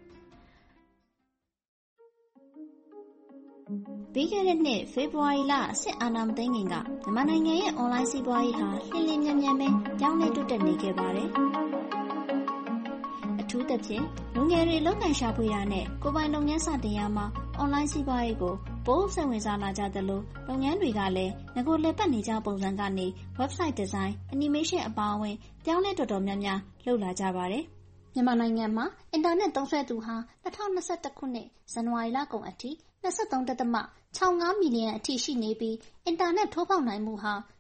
ပြီးခဲ့တဲ့နှစ်ဖေဖော်ဝါရီလစစ်အာဏာမသိမ်းခင်ကမြန်မာနိုင်ငံရဲ့အွန်လိုင်းစီးပွားရေးဟာလျှင်လျှင်မြန်မြန်ပဲပြောင်းလဲတိုးတက်နေခဲ့ပါတယ်။အထူးသဖြင့်လူငယ်တွေလုပ်ကိုင်ရှာဖွေတာနဲ့ကိုယ်ပိုင်လုပ်ငန်းစတင်ရမှာအွန်လိုင်းစီးပွားရေးကိုပိုစိတ်ဝင်စားလာကြသလိုလုပ်ငန်းတွေကလည်းငကိုလက်ပတ်နေကြပုံစံကနေ website design, animation အပါအဝင်ပြောင်းလဲတော်တော်များများလုပ်လာကြပါတယ်။မြန်မာနိုင်ငံမှာအင်တာနက်သုံးစွဲသူဟာ၂၀၂၁ခုနှစ်ဇန်နဝါရီလကုန်အထိ၂၃.၆၅မီလီယံအထိရှိနေပြီးအင်တာနက်ထိုးဖောက်နိုင်မှုဟာ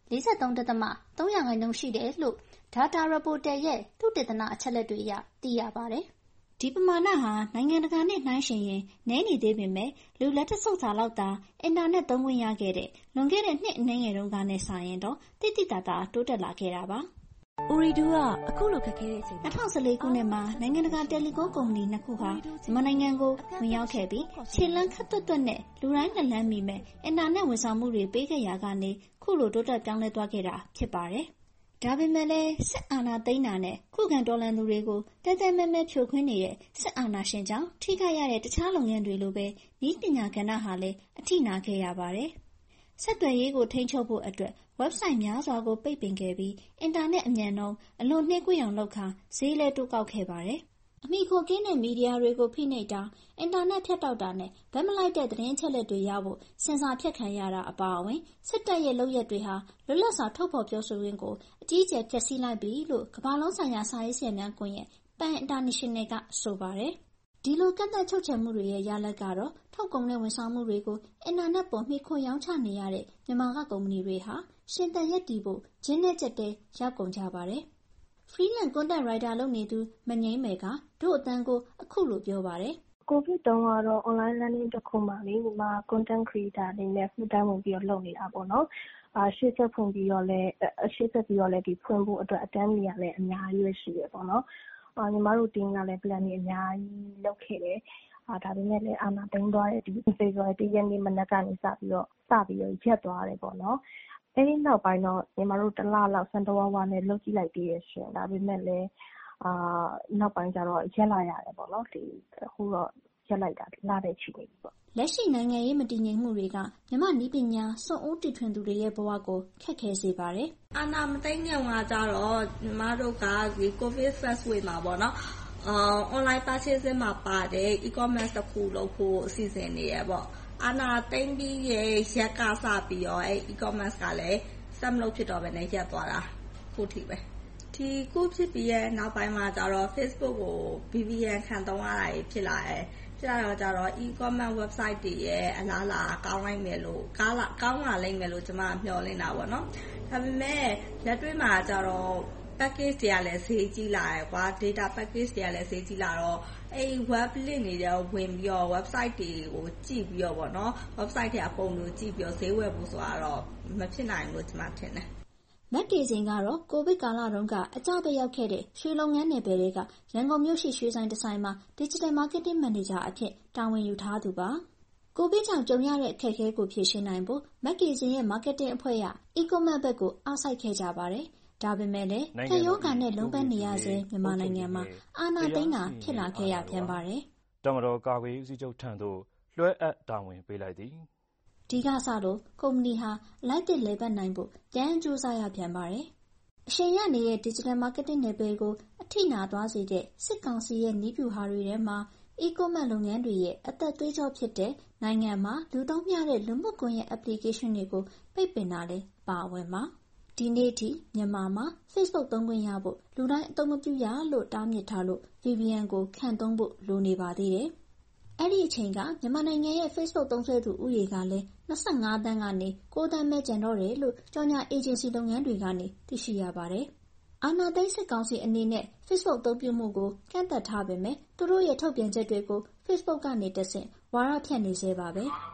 ၄၃.၃ ရာခိုင်နှုန်းရှိတယ်လို့ Data Reporter ရဲ့သုတေသနအချက်အလက်တွေအရသိရပါတယ်။ဒီပမာဏဟာနိုင်ငံတကာနဲ့နှိုင်းယှဉ်ရင်နည်းနေသေးပေမဲ့လူလက်တစ်ဆုပ်စာလောက်သာအင်တာနက်သုံးခွင့်ရခဲ့တဲ့လွန်ခဲ့တဲ့နှစ်အနည်းငယ်တုန်းကနဲ့စာရင်တော့တိတိတသာတိုးတက်လာခဲ့တာပါ။ Ooredoo ကအခုလိုခက်ခဲတဲ့အချိန်၂၀၁၄ခုနှစ်မှာနိုင်ငံတကာတယ်လီကွန်ကုမ္ပဏီနှစ်ခုဟာမြန်မာနိုင်ငံကိုဝင်ရောက်ခဲ့ပြီးခြေလှမ်းခပ်သွက်သွက်နဲ့လူတိုင်းလက်လှမ်းမီမဲ့အင်တာနက်ဝန်ဆောင်မှုတွေပေးခဲ့ရာကနေခုလိုတိုးတက်ပြောင်းလဲသွားခဲ့တာဖြစ်ပါတယ်။ဒါပေမဲ့လည်းစစ်အာဏာသိမ်းတာနဲ့ခုခံတော်လှန်သူတွေကိုတဲတဲမဲမဲဖြိုခွင်းနေတဲ့စစ်အာဏာရှင်ကြောင့်ထိခိုက်ရတဲ့တခြားလုပ်ငန်းတွေလိုပဲနည်းပညာကဏ္ဍဟာလည်းအထိနာခဲ့ရပါတယ်။ဆက်သွယ်ရေးကိုထိန်းချုပ်ဖို့အတွက် website များစွာကိုပိတ်ပင်ခဲ့ပြီးအင်တာနက်အမြန်နှုန်းအလွန်နှေးကွေးအောင်လုပ်ခါဈေးလဲတိုးကောက်ခဲ့ပါတယ်။အမိခိုကင်းတဲ့မီဒီယာတွေကိုဖိနှိပ်တာအင်တာနက်ဖြတ်တောက်တာနဲ့ဗက်မလိုက်တဲ့သတင်းချက်လက်တွေရဖို့စင်ဆာဖြတ်ခံရတာအပါအဝင်စစ်တပ်ရဲ့လုပ်ရက်တွေဟာလွတ်လပ်စွာထုတ်ဖော်ပြောဆိုရင်းကိုအကြီးအကျယ်ဖျက်ဆီးလိုက်ပြီလို့ကမ္ဘာလုံးဆိုင်ရာစာရေးဆရာများကွန်ရက် Pan International ကဆိုပါတယ်။ဒီလိုကန့်သတ်ချုပ်ချယ်မှုတွေရဲ့ရလဒ်ကတော့ထုတ်ကုန်တဲ့ဝန်ဆောင်မှုတွေကိုအင်တာနက်ပေါ်မှီခိုရောင်းချနေရတဲ့မြန်မာကကုမ္ပဏီတွေဟာရှင်သန်ရပ်တည်ဖို့ဂျင်းနဲ့ကြက်တဲရောက်ကုန်ကြပါတယ်။ Freelance Content Writer လုပ်နေသူမငိမ့်မယ်ကတို့အတန်းကိုအခုလိုပြောပါတယ်။ ကိုဗစ်တုန်းကတော့ online learning တစ်ခုမှလေဒီမှာ content creator တွေနဲ့ full time ဝင်ပြီးတော့လုပ်နေတာပေါ့နော်။အာရှေ့ဆက်ဖွင့်ပြီးတော့လည်းရှေ့ဆက်ပြီးတော့လည်းဒီဖွင့်ဖို့အတွက် attempt တွေကလည်းအများကြီးပဲရှိတယ်ပေါ့နော်။အာညီမတို့ team ကလည်း plan တွေအများကြီးလုပ်ခဲ့တယ်။အာဒါပေမဲ့လည်းအာဏာသိမ်းသွားတဲ့ဒီဖေဖော်ဝါရီတစ်ရက်နေ့မနက်ကနေစပြီးတော့စပြီးတော့ရက်သွားတယ်ပေါ့နော်။အဲဒီနောက်ပိုင်းတော့ညီမတို့တစ်လလောက်စံတဝါဝါနဲ့လုပ်ကြည့်လိုက်သေးရဲ့ရှင်။ဒါပေမဲ့လည်းအာနောက်ပိုင်းကျတော့ရက်လာရတယ်ပေါ့နော်။ဒီအခုတော့ရက်လိုက်တာလာတဲ့ချီနေပြီပေါ့။လက်ရှိနိုင်ငံရေးမတည်ငြိမ်မှုတွေကမြန်မာနည်းပညာစွန့်ဦးတည်ထွင်သူတွေရဲ့ဘဝကိုခက်ခဲစေပါတယ်။အာဏာမသိမ်းခင်ကကြတော့ညီမတို့ကဒီ COVID first wave မှာပေါ့နော်။အာ online purchasing မှာပါတယ် e-commerce တစ်ခုလုပ်ဖို့အစီအစဉ်နေရပေါ့။အာဏာသိမ်းပြီးရဲ့ရက်ကစပြီးတော့အဲ e-commerce ကလည်းဆက်မလုပ်ဖြစ်တော့ဘဲနဲ့ရက်သွားတာခုထိပဲ။ဒီခုဖြစ်ပြီးရဲ့နောက်ပိုင်းမှာကြတော့ Facebook ကို ဗီ ပီ အန် ခံသုံးရတာဖြစ်လာတယ်။ဖြစ်လာတော့ကြတော့ e-commerce website တွေရဲ့အလားအလာကောင်းလိုက်မယ်လို့ကောင်းလာကောင်းလာလိမ့်မယ်လို့ကျွန်မမျှော်လင့်တာပေါ့နော်။ဒါပေမဲ့လက်တွေ့မှာကြတော့ package တွေကလည်းဈေးကြီးလာတယ်ကွာ data package တွေကလည်းဈေးကြီးလာတော့အဲ web link တွေတော့ဝင်ပြီးတော့ website တွေကိုကြည့်ပြီးတော့ပေါ့နော် website တွေအပုံမျိုးကြည့်ပြီးတော့ဈေးဝယ်ဖို့ဆိုတာတော့မဖြစ်နိုင်ဘူးလို့ကျွန်မထင်တယ်မက်ကေဇင်ကတော့ကိုဗစ်ကာလတုန်းကအကြပဲရောက်ခဲ့တဲ့ရွှေလုပ်ငန်းနယ်ပယ်တွေကရန်ကုန်မြို့ရှိရွှေဆိုင်တစ်ဆိုင်မှာ Digital Marketing Manager အဖြစ်တာဝန်ယူထားသူပါ။ကိုဗစ်ကြောင့်ကြုံရတဲ့အခက်အခဲကိုဖြေရှင်းနိုင်ဖို့မက်ကေဇင်ရဲ့ marketing အဖွဲ့က e-commerce ဘက်ကိုအားစိုက်ခဲ့ကြပါတယ်။ဒါပေမဲ့လည်းကပ်ရောဂါနဲ့လုံးပန်းနေရဆဲမြန်မာနိုင်ငံမှာအာဏာသိမ်းတာဖြစ်လာခဲ့ရပြန်ပါတယ်။တပ်မတော်ကာကွယ်ရေးဦးစီးချုပ်ထံသို့လွှဲအပ်တာဝန်ပေးလိုက်သည်။ဒီကစလို့ကုမ္ပဏီဟာလိုက်တစ်လေပတ်နိုင်ဖို့ပြန်ကြိုးစားရပြန်ပါတယ်။အရှင်ရနေတဲ့ Digital Marketing နယ်ပယ်ကိုအထိနာသွားစေတဲ့စစ်ကောင်စီရဲ့နည်းဗျူဟာတွေထဲမှာ e-commerce လုပ်ငန်းတွေရဲ့အသက်သွေးကြောဖြစ်တဲ့နိုင်ငံမှာလူသုံးများတဲ့လူမှုကွန်ရက် application တွေကိုပိတ်ပင်တာလည်းပါဝင်ပါ။ဒီနေ့ထိမြန်မာမှာ Facebook သုံးခွင့်ရဖို့လူတိုင်းအသုံးမပြုရလို့တားမြစ်ထားလို့ ဗီ ပီ အန် ကိုခန့်သုံးဖို့လိုနေပါသေးတယ်။အဲ့ဒီအချိန်ကမြန်မာနိုင်ငံရဲ့ Facebook သုံးစွဲသူဦးရေကလည်း၂၅သန်းကနေ၉သန်းပဲကျန်တော့တယ်လို့ကြော်ညာ agency လုပ်ငန်းတွေကနေသိရှိရပါတယ်။အာဏာသိမ်းစစ်ကောင်စီအနေနဲ့ Facebook သုံးပြုမှုကိုကန့်သတ်ထားပေမဲ့သူတို့ရဲ့ထုတ်ပြန်ချက်တွေကို Facebook ကနေတဆင့်ဝါဒဖြန့်နေစေပါပဲ။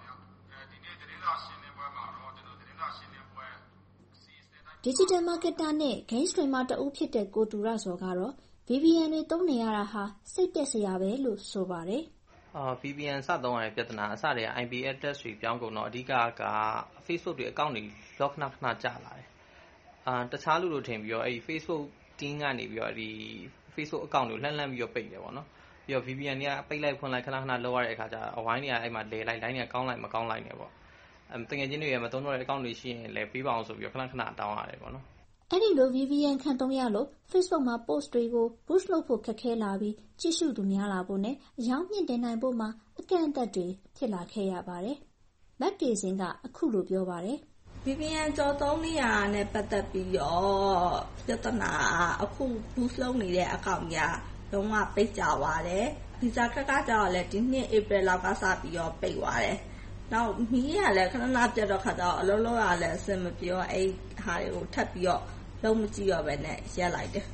Digital Marketer နဲ့ Game Streamer တဦးဖြစ်တဲ့ကိုတူရဇော်ကတော့ ဗီ ပီ အန် တွေသုံးနေရတာဟာစိတ်ပျက်စရာပဲလို့ဆိုပါတယ်အာ ဗီ ပီ အန် စသုံးရတဲ့ပြဿနာအစတည်းက အိုင် ပီ address တွေပြောင်းကုန်တော့အဓိကက Facebook တွေ account တွေ lock ခဏခဏကျလာတယ်အာတခြားလူတို့ထင်ပြီးတော့အဲ့ဒီ Facebook team ကနေပြီးတော့ဒီ Facebook account တွေကိုလှမ်းလှမ်းပြီးတော့ပိတ်တယ်ပေါ့နော်ပြီးတော့ ဗီ ပီ အန် တွေကပိတ်လိုက်ဖွင့်လိုက်ခဏခဏလောက်ရတဲ့အခါကျအဝိုင်းတွေကအဲ့မှာလဲလိုက် line တွေကကောင်းလိုက်မကောင်းလိုက်နေပေါ့အဲတကယ်ချင်းတွေရမသုံးတော့တဲ့ account တွေရှိရင်လည်းပေးပါအောင်ဆိုပြီးတော့ခဏခဏတောင်းရတယ်ပေါ့နော်အဲ့ဒီလို ဗီ ပီ အန် ခန့်သုံးရလို့ Facebook မှာ post တွေကို boost လုပ်ဖို့ခက်ခဲလာပြီးကြည့်ရှုသူများလာဖို့နဲ့အယောင်မြင့်တင်နိုင်ဖို့မှာအကန့်အသတ်တွေဖြစ်လာခဲ့ရပါတယ်။မက်ကေဇင်ကအခုလိုပြောပါတယ်။ ဗီ ပီ အန် ကြော်သုံးနေရနဲ့ပတ်သက်ပြီးတော့ပြဿနာအခု boost လုပ်နေတဲ့အကောင့်ကြီးလုံးဝပိတ်ကြသွားတယ်။ Visa ကတ်ကကြတော့လည်းဒီနှစ် April လောက်ကစပြီးတော့ပိတ်သွားတယ်။နောက်မီးရလည်းခဏခဏပြတ်တော့ခါတော့အလုံးလုံးရလည်းအဆင်မပြေတော့အဲ့ဟာတွေကိုထပ်ပြီးတော့လုံးမကြည့်တော့ပဲနဲ့ရက်လိုက်တယ်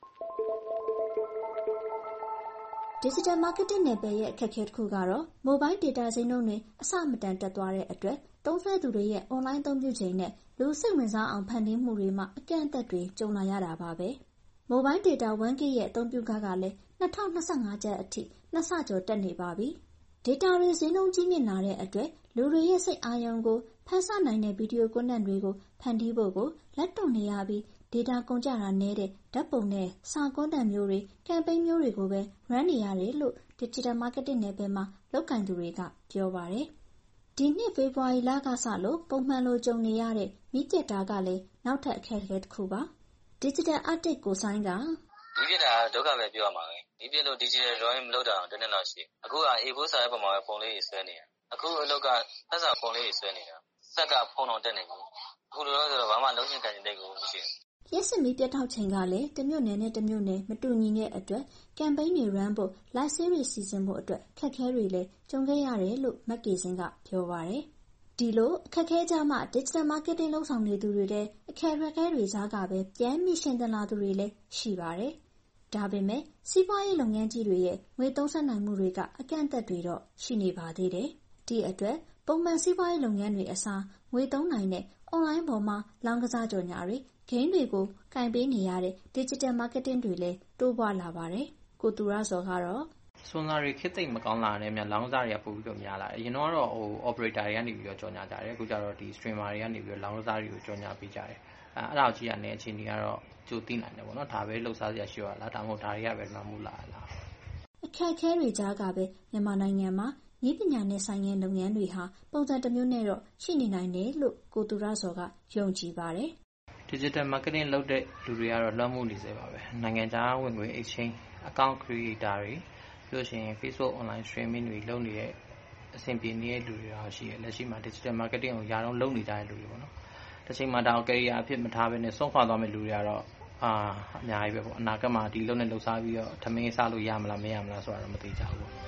Digital marketing နယ်ပယ်ရဲ့အခက်အခဲတစ်ခုကတော့ mobile data ဈေးနှုန်းတွေအဆမတန်တက်သွားတဲ့အတွက်သုံးစွဲသူတွေရဲ့ online အသုံးပြုချိန်နဲ့လူစိတ်ဝင်စားအောင်ဖန်တီးမှုတွေမှာအကန့်အသတ်တွေကြုံလာရတာပါပဲ။ mobile data one gig ရဲ့အသုံးပြုခကလည်း၂၀၂၅ကျပ်အထိနှစ်ဆကျော်တက်နေပါပြီ။ data တွေဈေးနှုန်းကြီးမြင့်လာတဲ့အတွက်လူတွေရဲ့စိတ်အာရုံကိုဖန်ဆနိုင်တဲ့ဗီဒီယို content တွေကိုဖန်တီးဖို့ကိုလက်တွန့်နေရပြီး data ကုန်ကျတာနည်းတဲ့ဓာတ်ပုံနဲ့စာ content မျိုးတွေ campaign မျိုးတွေကိုပဲ run နေရတယ်လို့ digital marketing နယ်ပယ်မှာလုပ်ကိုင်သူတွေကပြောပါတယ်။ဒီနှစ်ဖေဖော်ဝါရီလကစလို့ပုံမှန်လိုကြုံနေရတဲ့မီးပြတ်တာကလည်းနောက်ထပ်အခက်အခဲတစ်ခုပါ။ digital artist ကိုဆိုင်ကမီးပြတ်တာဒုက္ခပဲပြောရမှာပဲ။မီးပြတ်လို့ digital drawing မလုပ်တာတနည်းလောက်ရှိ။အခုက A four စာရွက်ပေါ်မှာပဲပုံလေးတွေဆွဲနေတာ။အခုအလုပ်ကဖက်စာပုံလေးတွေဆွဲနေတာ။စက်ကဖုန်းတော့တက်နေပြီ။အခုလိုတော့ဆိုတော့ဘာမှလုံးချင်ကန်ချင်တဲ့ကိုမရှိဘူး။ရက်စစ်မီးပြတ်ထောက်ချိန်ကလည်းတစ်မြို့နယ်နဲ့တစ်မြို့နယ်မတူညီတဲ့အတွက် campaign တွေ run ဖို့ live series စီစဉ်ဖို့အတွက်ခက်ခဲတွေလည်းကြုံခဲ့ရတယ်လို့မက်ကီစင်ကပြောပါတယ်။ဒီလိုအခက်ခဲကြမှ digital marketing လုပ်ဆောင်နေသူတွေတဲ့အခက်အခဲတွေကြားကပဲပြန်မိရှင်သန်လာသူတွေလည်းရှိပါတယ်။ဒါပေမဲ့စီးပွားရေးလုပ်ငန်းကြီးတွေရဲ့ငွေသုံးစွဲနိုင်မှုတွေကအကန့်အသတ်တွေတော့ရှိနေပါသေးတယ်။ဒီအတွက်ပုံမှန်စီးပွားရေးလုပ်ငန်းတွေအစားငွေသုံးနိုင်တဲ့ online ပေါ်မှာလောင်းကစားကြော်ညာတွေဂိမ်းတွေကိုကင်ပေးနေရတဲ့ digital marketing တွေလည်းတိုးပွားလာပါတယ်။ကိုသူရဇော်ကတော့စွန်စာတွေခစ်သိမ့်မကောင်းလာတဲ့မြန်လောင်းစားတွေကပို့ပြီးတော့များလာတယ်။အရင်တော့ဟို operator တွေကနေပြီးတော့ကြော်ညာကြတယ်။အခုကျတော့ဒီ streamer တွေကနေပြီးတော့လောင်းစားတွေကိုကြော်ညာပေးကြတယ်။အဲအဲ့ဒါကြီးကနေအခြေအနေကတော့ကြိုသိနိုင်တယ်ပေါ့နော်။ဒါပဲလှုပ်ရှားစရာရှိရလား။ဒါမှမဟုတ်ဒါတွေကပဲလွှမ်းမိုးလာလား။အခက်အခဲတွေကြားကပဲမြန်မာနိုင်ငံမှာနည်းပညာနဲ့ဆိုင်ရာလုပ်ငန်းတွေဟာပုံစံတစ်မျိုးနဲ့တော့ရှိနေနိုင်တယ်လို့ကိုသူရဇော်ကယုံကြည်ပါတယ်။ digital marketing လုပ်တဲ့လူတွေကတော့လွှမ်းမိုးနေစေပါပဲ။နိုင်ငံခြားဝင်ငွေ exchange account creator တွေပြီးလို့ရှိရင် Facebook online streaming တွေလုပ်နေတဲ့အဆင်ပြေနေတဲ့လူတွေတော့ရှိတယ်။လက်ရှိမှာ digital marketing ကိုယာတော့လုပ်နေကြတဲ့လူတွေပေါ့နော်။တစ်ချိန်မှာဒါ career အဖြစ်မထားဘဲနဲ့ဆုံးခွာသွားမယ့်လူတွေကတော့အာအများကြီးပဲပေါ့။အနာဂတ်မှာဒီလုပ်နဲ့လှုပ်ရှားပြီးတော့ထမင်းစားလို့ရမလားမရမလားဆိုတာတော့မသိကြဘူးပေါ့။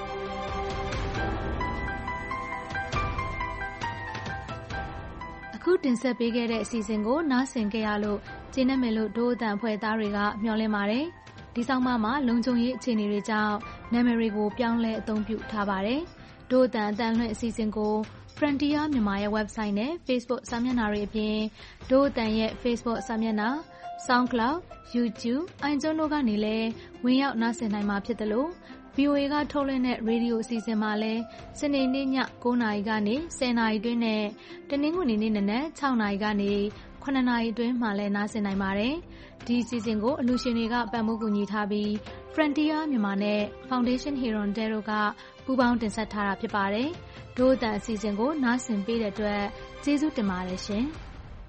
အခုတင်ဆက်ပေးခဲ့တဲ့အစီအစဉ်ကိုနားဆင်ကြရလို့ကျေနပ်မယ်လို့ဒို့အတန်အဖွဲ့သားတွေကမျှော်လင့်ပါတယ်။ဒီဆောင်မမှာလုံခြုံရေးအခြေအနေတွေကြောင့်နာမည်တွေကိုပြောင်းလဲအသုံးပြုထားပါတယ်။ဒို့အတန်အတန်လွှင့်အစီအစဉ်ကို Frontier မြန်မာရဲ့ website နဲ့ Facebook စာမျက်နှာတွေအပြင်ဒို့အတန်ရဲ့ Facebook စာမျက်နှာ SoundCloud, YouTube, iTunes တို့ကနေလည်းဝင်ရောက်နားဆင်နိုင်မှာဖြစ်တယ်လို့ ဗီအိုအေ ကထုတ်လွှင့်တဲ့ရေဒီယိုအစီအစဉ်မှာလည်းစနေနေ့ည၉နာရီကနေ၁၀နာရီအတွင်းနဲ့တနင်္ဂနွေနေ့နံနက်၆နာရီကနေ၇နာရီအတွင်းမှာလည်းနားဆင်နိုင်ပါတယ်။ဒီအစီအစဉ်ကိုအလှူရှင်တွေကပံ့ပိုးကူညီထားပြီး Frontier မြန်မာနဲ့ Foundation Herontel တို့ကပူးပေါင်းတင်ဆက်ထားတာဖြစ်ပါတယ်။ဒို့အတန်အစီအစဉ်ကိုနားဆင်ပေးတဲ့အတွက်ကျေးဇူးတင်ပါတယ်ရှင်။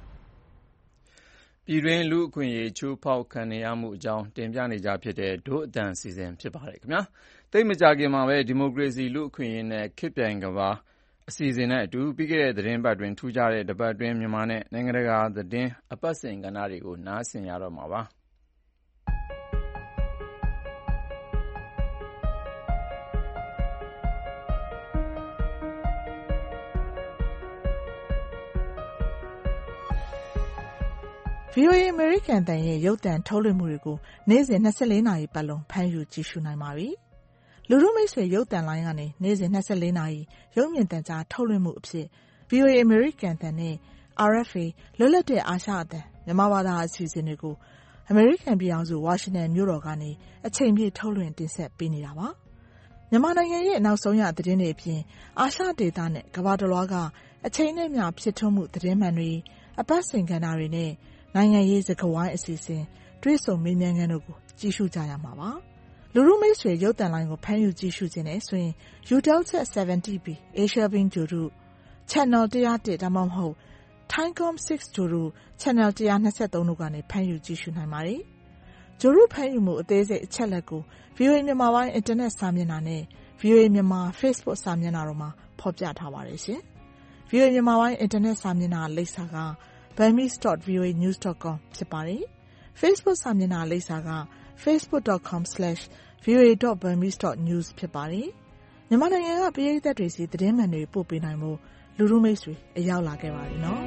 ပြည်တွင်းလူ့အခွင့်အရေးချိုးဖောက်ခံနေရမှုအကြောင်းတင်ပြနေကြဖြစ်တဲ့ဒို့အတန်အစီအစဉ်ဖြစ်ပါတယ်ခင်ဗျာသိပ်မကြခင်မှာပဲဒီမိုကရေစီလူ့အခွင့်အရေးနဲ့ခေတ်ပြိုင်ကဘာအစီအစဉ်နဲ့အတူပြီးခဲ့တဲ့သတင်းပတ်တွင်ထူးခြားတဲ့တပတ်တွင်မြန်မာနဲ့နိုင်ငံတကာသတင်းအပတ်စဉ်ကဏ္ဍတွေကိုနားဆင်ရတော့မှာပါဗီအိုအေ American အသံရဲ့ရုပ်သံထုတ်လွှင့်မှုတွေကိုနေ့စဉ်၂၄နာရီပတ်လုံးဖမ်းယူကြည့်ရှုနိုင်ပါပြီ။လူထုမိတ်ဆွေရုပ်သံလိုင်းကနေနေ့စဉ်၂၄နာရီရုပ်မြင်သံကြားထုတ်လွှင့်မှုအဖြစ် ဗီအိုအေ American အသံနဲ့ အာရ်အက်ဖ်အေ လွတ်လပ်တဲ့အာရှအသံမြန်မာဘာသာအစီအစဉ်တွေကို American ပြည်ထောင်စုဝါရှင်တန်မြို့တော်ကနေအချိန်ပြည့်ထုတ်လွှင့်တင်ဆက်ပေးနေတာပါ။မြန်မာနိုင်ငံရဲ့နောက်ဆုံးရသတင်းတွေအပြင်အာရှဒေသနဲ့ကမ္ဘာတစ်လွှားကအချိန်နဲ့မျှဖြစ်ထွန်းမှုသတင်းမှန်တွေအပတ်စဉ်ကဏ္ဍတွေနဲ့နိုင်ငံရေးစကားဝိုင်းအစီအစဉ်တွေ့ဆုံမေးမြန်းခန်းတို့ကိုကြည့်ရှုကြရမှာပါ။လူထုမိတ်ဆွေရုပ်သံလိုင်းကိုဖမ်းယူကြည့်ရှုခြင်းနဲ့ဆိုရင် Eutelsat 7 တီ ပီ Asia Beam ဂြိုလ်တု Channel one oh oneဒါမှမဟုတ် Thaicom six ဂြိုလ်တု Channel one twenty-threeတို့ကနေဖမ်းယူကြည့်ရှုနိုင်ပါတယ်။ဂြိုလ်တုဖမ်းယူမှုအသေးစိတ်အချက်လက်ကို ဗီအိုအေ မြန်မာပိုင်းအင်တာနက်စာမျက်နှာနဲ့ ဗီအိုအေ မြန်မာ Facebook စာမျက်နှာတို့မှာဖော်ပြထားပါတယ်ရှင်။ ဗီအိုအေ မြန်မာပိုင်းအင်တာနက်စာမျက်နှာလိပ်စာက burmese dot v o a news dot com ဖြစ်ပါတယ်။ Facebook စာမျက်နှာလိပ်စာက facebook dot com slash v o a dot burmese dot news ဖြစ်ပါတယ်။မြန်မာနိုင်ငံကပရိသတ်တွေစီသတင်းမှန်တွေပို့ပေးနိုင်မှုလူလူမိတ်ဆွေအရောက်လာခဲ့ပါပြီနော်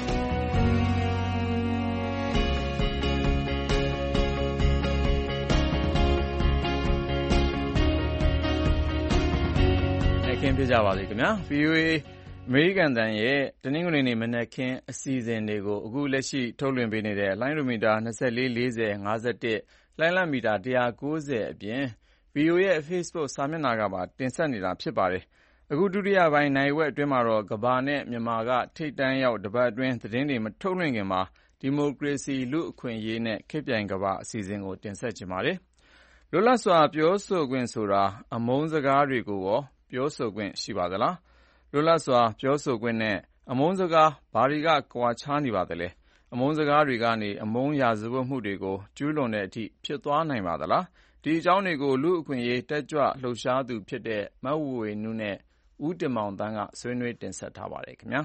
ခင်းပြကြပါစေခင်ဗျာ ဗီအိုအေ အမေရိကန်တန်ရဲ့တနင်္ဂနွေနေ့မနက်ခင်းအစီအစဉ်တွေကိုအခုလက်ရှိထုတ်လွှင့်ပေးနေတဲ့လိုင်းဒိုမီတာ၂၄ ၄၀ ၅၁လိုင်းလမီတာ၁၉၀အပြင် ဗီအိုအေရဲ့ Facebook စာမျက်နှာကပါတင်ဆက်နေတာဖြစ်ပါတယ်။အခုဒုတိယပိုင်းနိုင်ဝက်အတွင်းမှာတော့ကမ္ဘာနဲ့မြန်မာကထိပ်တန်းရောက်တပတ်အတွင်းသတင်းတွေမထုတ်လွှင့်ခင်မှာဒီမိုကရေစီလူ့အခွင့်အရေးနဲ့ခေတ်ပြိုင်ကမ္ဘာအစီအစဉ်ကိုတင်ဆက်ချင်ပါတယ်။လွတ်လပ်စွာပြောဆိုခွင့်ဆိုတာအမုန်းစကားတွေကိုရောပြောဆိုခွင့်ရှိပါသလားလွတ်လပ်စွာပြောဆိုခွင့်နဲ့အမုန်းစကားဘာတွေကကွာခြားနေပါသလဲအမုန်းစကားတွေကနေအမုန်းရာဇဝတ်မှုတွေကိုကျူးလွန်တဲ့အထိဖြစ်သွားနိုင်ပါသလားဒီအကြောင်းတွေကိုလူ့အခွင့်အရေးတက်ကြွလှုပ်ရှားသူဖြစ်တဲ့မဝဝေနုနဲ့ဦးတင်မောင်တန်းကဆွေးနွေးတင်ဆက်ထားပါတယ်ခင်ဗျာ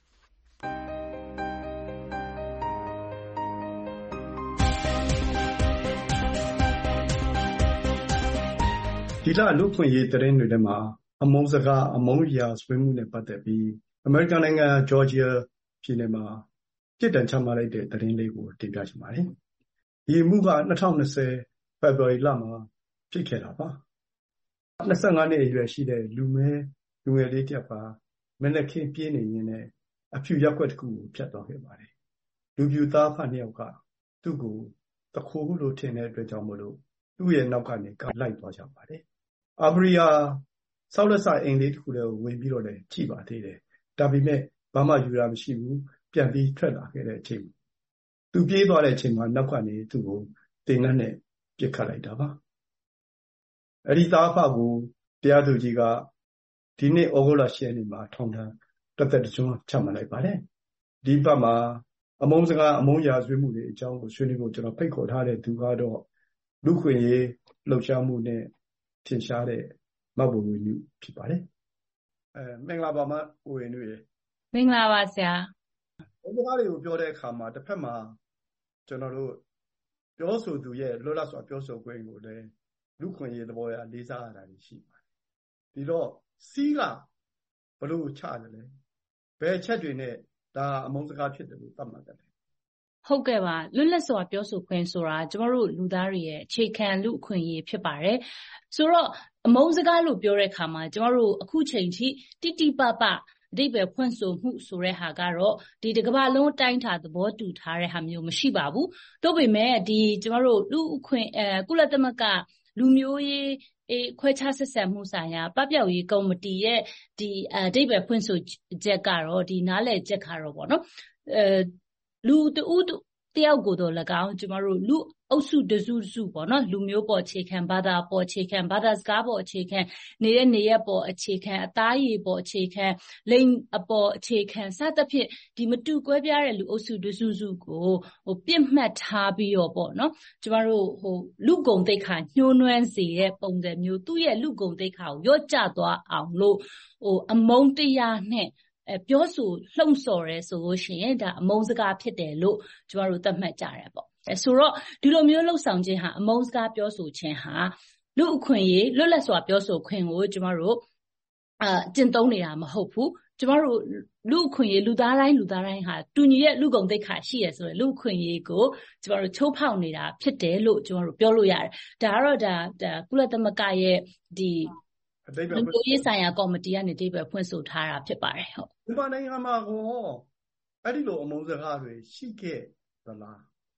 ဒီလလူ့အခွင့်အရေးသတင်းတွေထဲမှာအမုန်းစကားအမုန်းရာဇဝတ်မှုနဲ့ပတ်သက်ပြီးအမေရိကန်နိုင်ငံဂျော်ဂျီယာပြည်နယ်မှာပြစ်ဒဏ်ချမှတ်လိုက်တဲ့သတင်းလေးကိုတင်ပြချင်ပါတယ်။ဒီအမှုက၂၀၂၀ဖေဖော်ဝါရီလမှာဖြစ်ခဲ့တာပါ။၂၅နှစ်အရွယ်ရှိတဲ့လူမဲလူငယ်လေးတစ်ယောက်ကမနက်ခင်းပြေးနေရင်းနဲ့အဖြူရက်ွက်တစ်ခုကိုဖြတ်သွားခဲ့ပါတယ်။လူပြူသားဖနှစ်ယောက်ကသူ့ကိုတခိုးလို့ထင်တဲ့အတွက်ကြောင့်မလို့သူ့ရဲ့နောက်ကနေကလိုက်သွားကြပါတယ်။အာဘရီယာဆောက်လက်စအိမ်လေးတစ်ခုလည်းဝင်ပြီးတော့လည်းကြည့်ပါသေးတယ်။ဒါပေမဲ့ဘာမှယူရမရှိဘူးပြန်ပြီးထွက်လာခဲ့တဲ့အချိန်သူပြေးသွားတဲ့အချိန်မှာနောက်ကနေသူ့ကိုတင်ငတ်နဲ့ပြစ်ခတ်လိုက်တာပါ။အဲဒီသားအဖကိုတရားသူကြီးကဒီနေ့ဩဂုတ်လ၈ရက်နေ့မှာထောင်ဒဏ်တစ်သက်တစ်ကျွန်းချမှတ်လိုက်ပါတယ်။ဒီဘက်မှာအမုန်းစကားအမုန်းရာဇဝတ်မှုတွေအကြောင်းကိုဆွေးနွေးဖို့ကျွန်တော်ဖိတ်ခေါ်ထားတဲ့သူကတော့လူ့ခွင့်ရေးလှုပ်ရှားမှုနဲ့ထင်ရှားတဲ့မဘဝေနုဖြစ်ပါတယ်။အဲမင်္ဂလာပါမဝေနုရေမင်္ဂလာပါဆရာ။ဘုရားတွေကိုပြောတဲ့အခါမှာတစ်ဖက်မှာကျွန်တော်တို့ပြောဆိုသူရဲ့လွတ်လပ်စွာပြောဆိုခွင့်ကိုလည်းလူခွင့်ရေးသဘောအရလေးစားရတာရှိပါတယ်။ဒီတော့စီးကဘလို့ချတယ်လဲဘယ်ချက်တွေနဲ့ဒါအမုန်းစကားဖြစ်တယ်လို့သတ်မှတ်တယ်ဟုတ်ကဲ့ပါလွတ်လပ်စွာပြောဆိုခွင့်ဆိုတာကျမတို့လူသားတွေရဲ့အခြေခံလူအခွင့်အရေးဖြစ်ပါတယ်ဆိုတော့အမုန်းစကားလို့ပြောတဲ့အခါမှာကျမတို့အခုချိန်ထိတိတိပပအဓိပ္ပာယ်ဖွင့်ဆိုမှုဆိုတဲ့ဟာကတော့ဒီတစ်ကမ္ဘာလုံးအတိုင်းအတာသဘောတူထားတဲ့ဟာမျိုးမရှိပါဘူး။သို့ပေမဲ့ဒီကျမတို့လူအခွင့်အဲကုလသမဂ္ဂလူမျိုးရေးအေးခွဲခြားဆက်ဆံမှုဆိုင်ရာပပျောက်ရေးကော်မတီရဲ့ဒီအဓိပ္ပာယ်ဖွင့်ဆိုချက်ကတော့ဒီနားလည်ချက်ကတော့ပေါ့နော်အဲလူတူတယောက်ကိုတော့၎င်းကျမတို့လူအုပ်စုတစုစုပေါ့နော်လူမျိုးပေါ်အခြေခံဘာသာပေါ်အခြေခံဘာသာစကားပေါ်အခြေခံနေတဲ့နေရပေါ်အခြေခံအသားရည်ပေါ်အခြေခံလိင်အပေါ်အခြေခံစသဖြင့်ဒီမတူကွဲပြားတဲ့လူအုပ်စုတစုစုကိုဟိုပြစ်မှတ်ထားပြီးတော့ပေါ့နော်ကျမတို့ဟိုလူကုံတိတ်ခါညှိုးနှွမ်းစေတဲ့ပုံစံမျိုးသူ့ရဲ့လူကုံတိတ်ခါကိုရော့ကျသွားအောင်လို့ဟိုအမုန်းတရားနဲ့အဲပြောဆိုလှုံ့ဆော်ရဲဆိုလို့ရှိရင်ဒါအမုန်းစကားဖြစ်တယ်လို့ကျမတို့သတ်မှတ်ကြတယ်ပေါ့အဲဆိုတော့ဒီလိုမျိုးလှုပ်ဆောင်ခြင်းဟာအမုန်းစကားပြောဆိုခြင်းဟာလူအခွင့်အရေးလွတ်လပ်စွာပြောဆိုခွင့်ကိုကျမတို့အာကျင့်သုံးနေတာမဟုတ်ဘူးကျမတို့လူအခွင့်အရေးလူသားတိုင်းလူသားတိုင်းဟာတူညီတဲ့လူကုန်သိက္ခာရှိရဆိုရယ်လူအခွင့်အရေးကိုကျမတို့ချိုးဖောက်နေတာဖြစ်တယ်လို့ကျမတို့ပြောလို့ရတယ်ဒါကတော့ဒါကုလသမဂ္ဂရဲ့ဒီလူမျိုးရေးဆိုင်ရာကော်မတီကနေအဓိပ္ပာယ်ဖွင့်ဆိုထားတာဖြစ်ပါတယ်ဟုတ်မြန်မာနိုင်ငံမှာဟောအဲ့ဒီလိုအမုန်းစကားတွေရှိခဲ့သလား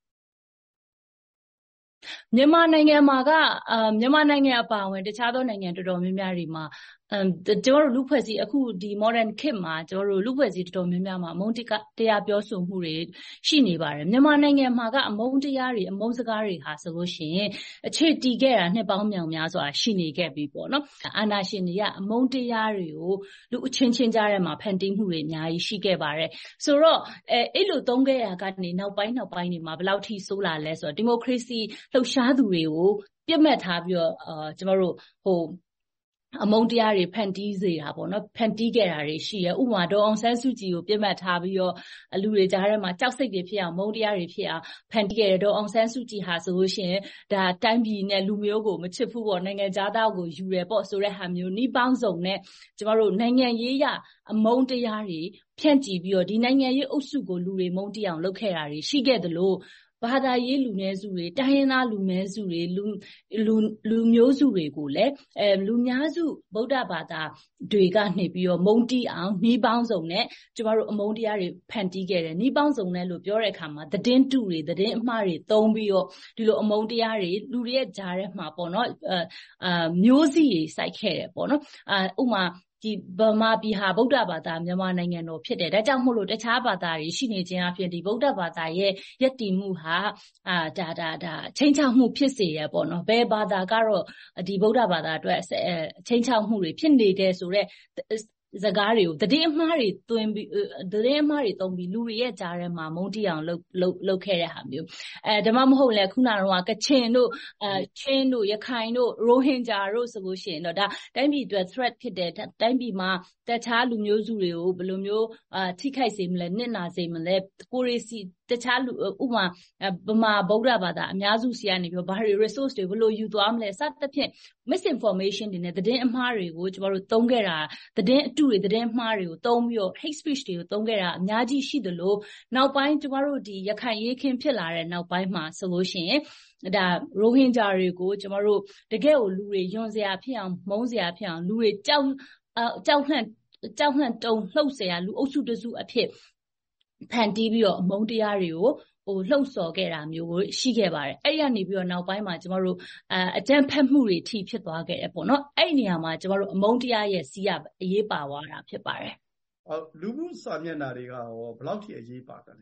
မြန်မာနိုင်ငံမှာကအာမြန်မာနိုင်ငံအပါအဝင်တခြားသောနိုင်ငံတော်တော်များများတွေမှာအမ်ကျွန်တော်တို့လူဖွဲ့စည်းအခုဒီ modern kit မှာကျွန်တော်တို့လူဖွဲ့စည်းတော်တော်များများမှာအမုန်းတရားပြောဆိုမှုတွေရှိနေပါတယ်မြန်မာနိုင်ငံမှာကအမုန်းတရားတွေအမုန်းစကားတွေဟာဆိုလို့ရှိရင်အခြေတည်ခဲ့တာနှစ်ပေါင်းမြောင်များစွာရှိနေခဲ့ပြီပေါ့နော်အာဏာရှင်တွေကအမုန်းတရားတွေကိုလူအချင်းချင်းကြားထဲမှာဖန်တီးမှုတွေအများကြီးရှိခဲ့ပါတယ်ဆိုတော့အဲအဲ့လိုသုံးခဲ့ရကနေနောက်ပိုင်းနောက်ပိုင်းတွေမှာဘယ်လောက်ထိဆိုးလာလဲဆိုတော့ဒီမိုကရေစီလှုပ်ရှားသူတွေကိုပြစ်မှတ်ထားပြီးတော့အာကျွန်တော်တို့ဟိုအမုန်းတရားတွေဖန်တီးစေတာပေါ့နော်ဖန်တီးခဲ့တာတွေရှိရဥပမာတော့အောင်ဆန်းစုကြည်ကိုပြစ်မှတ်ထားပြီးတော့လူတွေကြားထဲမှာကြောက်စိတ်တွေဖြစ်အောင်မုန်းတရားတွေဖြစ်အောင်ဖန်တီးခဲ့တယ်တော့အောင်ဆန်းစုကြည်ဟာဆိုလို့ရှိရင်ဒါတိုင်းပြည်နဲ့လူမျိုးကိုမချစ်ဘူးပေါ့နိုင်ငံသားသားကိုယူတယ်ပေါ့ဆိုတဲ့ဟာမျိုးနှီးပေါင်းစုံနဲ့ကျမတို့နိုင်ငံရေးရအမုန်းတရားတွေဖြန့်ကျီပြီးတော့ဒီနိုင်ငံရေးအုပ်စုကိုလူတွေမုန်းတီးအောင်လုပ်ခဲ့တာတွေရှိခဲ့တယ်လို့ဘာသာရေးလူနည်းစုတွေတိုင်းရင်းသားလူနည်းစုတွေလူလူလူမျိုးစုတွေကိုလည်းအဲလူများစုဗုဒ္ဓဘာသာတွေကနေပြီးတော့မုန်းတီးအောင်နှီးပေါင်းစုံနဲ့ကျမတို့အမုန်းတရားတွေဖန်တီးခဲ့တယ်နှီးပေါင်းစုံနဲ့လို့ပြောတဲ့အခါမှာသတင်းတုတွေသတင်းအမှားတွေသုံးပြီးတော့ဒီလိုအမုန်းတရားတွေလူတွေရဲ့ကြားထဲမှာပေါ့နော်အာမျိုးစီတွေစိုက်ခဲ့တယ်ပေါ့နော်အာဥမာဒီဗမာပြည်ဟာဗုဒ္ဓဘာသာမြန်မာနိုင်ငံတော်ဖြစ်တယ်ဒါကြောင့်မို့လို့တခြားဘာသာတွေရှိနေခြင်းအပြင်ဒီဗုဒ္ဓဘာသာရဲ့ယက်တီမှုဟာအာဒါဒါဒါချိန်ချောက်မှုဖြစ်စေရပေါ့နော်ဘယ်ဘာသာကတော့ဒီဗုဒ္ဓဘာသာအတွက်ချိန်ချောက်မှုတွေဖြစ်နေတယ်ဆိုတော့စကားတွေကိုသတင်းအမှားတွေသွင်းပြီးသတင်းအမှားတွေသုံးပြီးလူတွေရဲ့ကြားထဲမှာမုန်းတီးအောင်လုပ်လုပ်လုပ်ခဲ့တဲ့ဟာမျိုးအဲဒါမှမဟုတ်လဲခုနကတော့ကချင်တို့အဲချင်းတို့ရခိုင်တို့ရိုဟင်ဂျာတို့ဆိုလို့ရှိရင်တော့ဒါတိုင်းပြည်အတွက် threat ဖြစ်တယ်တိုင်းပြည်မှာတခြားလူမျိုးစုတွေကိုဘယ်လိုမျိုးအာထိခိုက်စေမလဲနစ်နာစေမလဲကိုရီစီတခြားလူဥပမာဗမာဗုဒ္ဓဘာသာအများစုစီကနေပြီးဘာတွေ resource တွေဘယ်လိုယူသွားမလဲစသဖြင့် misinformation တွေနဲ့သတင်းအမှားတွေကိုကျမတို့သုံးခဲ့တာသတင်းအတုတွေသတင်းအမှားတွေကိုသုံးပြီးတော့ hate speech တွေကိုသုံးခဲ့တာအများကြီးရှိသလိုနောက်ပိုင်းကျမတို့ဒီရခိုင်ရေးခင်းဖြစ်လာတဲ့နောက်ပိုင်းမှာဆိုလို့ရှိရင်ဒါရိုဟင်ဂျာတွေကိုကျမတို့တကယ်ကိုလူတွေယွန်စရာဖြစ်အောင်မုန်းစရာဖြစ်အောင်လူတွေကြောက်ကြောက်လှန့်ကြောက်လှန့်တုံလှုပ်စရာလူအုပ်စုတစုအဖြစ်ဖန်တီးပြီးတော့အမုန်းတရားတွေကိုဟိုလှုပ်ဆော်ခဲ့တာမျိုးကိုရှိခဲ့ပါတယ်အဲ့ရနေပြီးတော့နောက်ပိုင်းမှာကျမတို့အအကြမ်းဖက်မှုတွေထိဖြစ်သွားခဲ့တယ်ပေါ့နော်အဲ့ဒီနေရာမှာကျမတို့အမုန်းတရားရဲ့စီးရအရေးပါသွားတာဖြစ်ပါတယ်အော်လူမှုစာမျက်နှာတွေကရောဘယ်လောက်ထိအရေးပါတယ်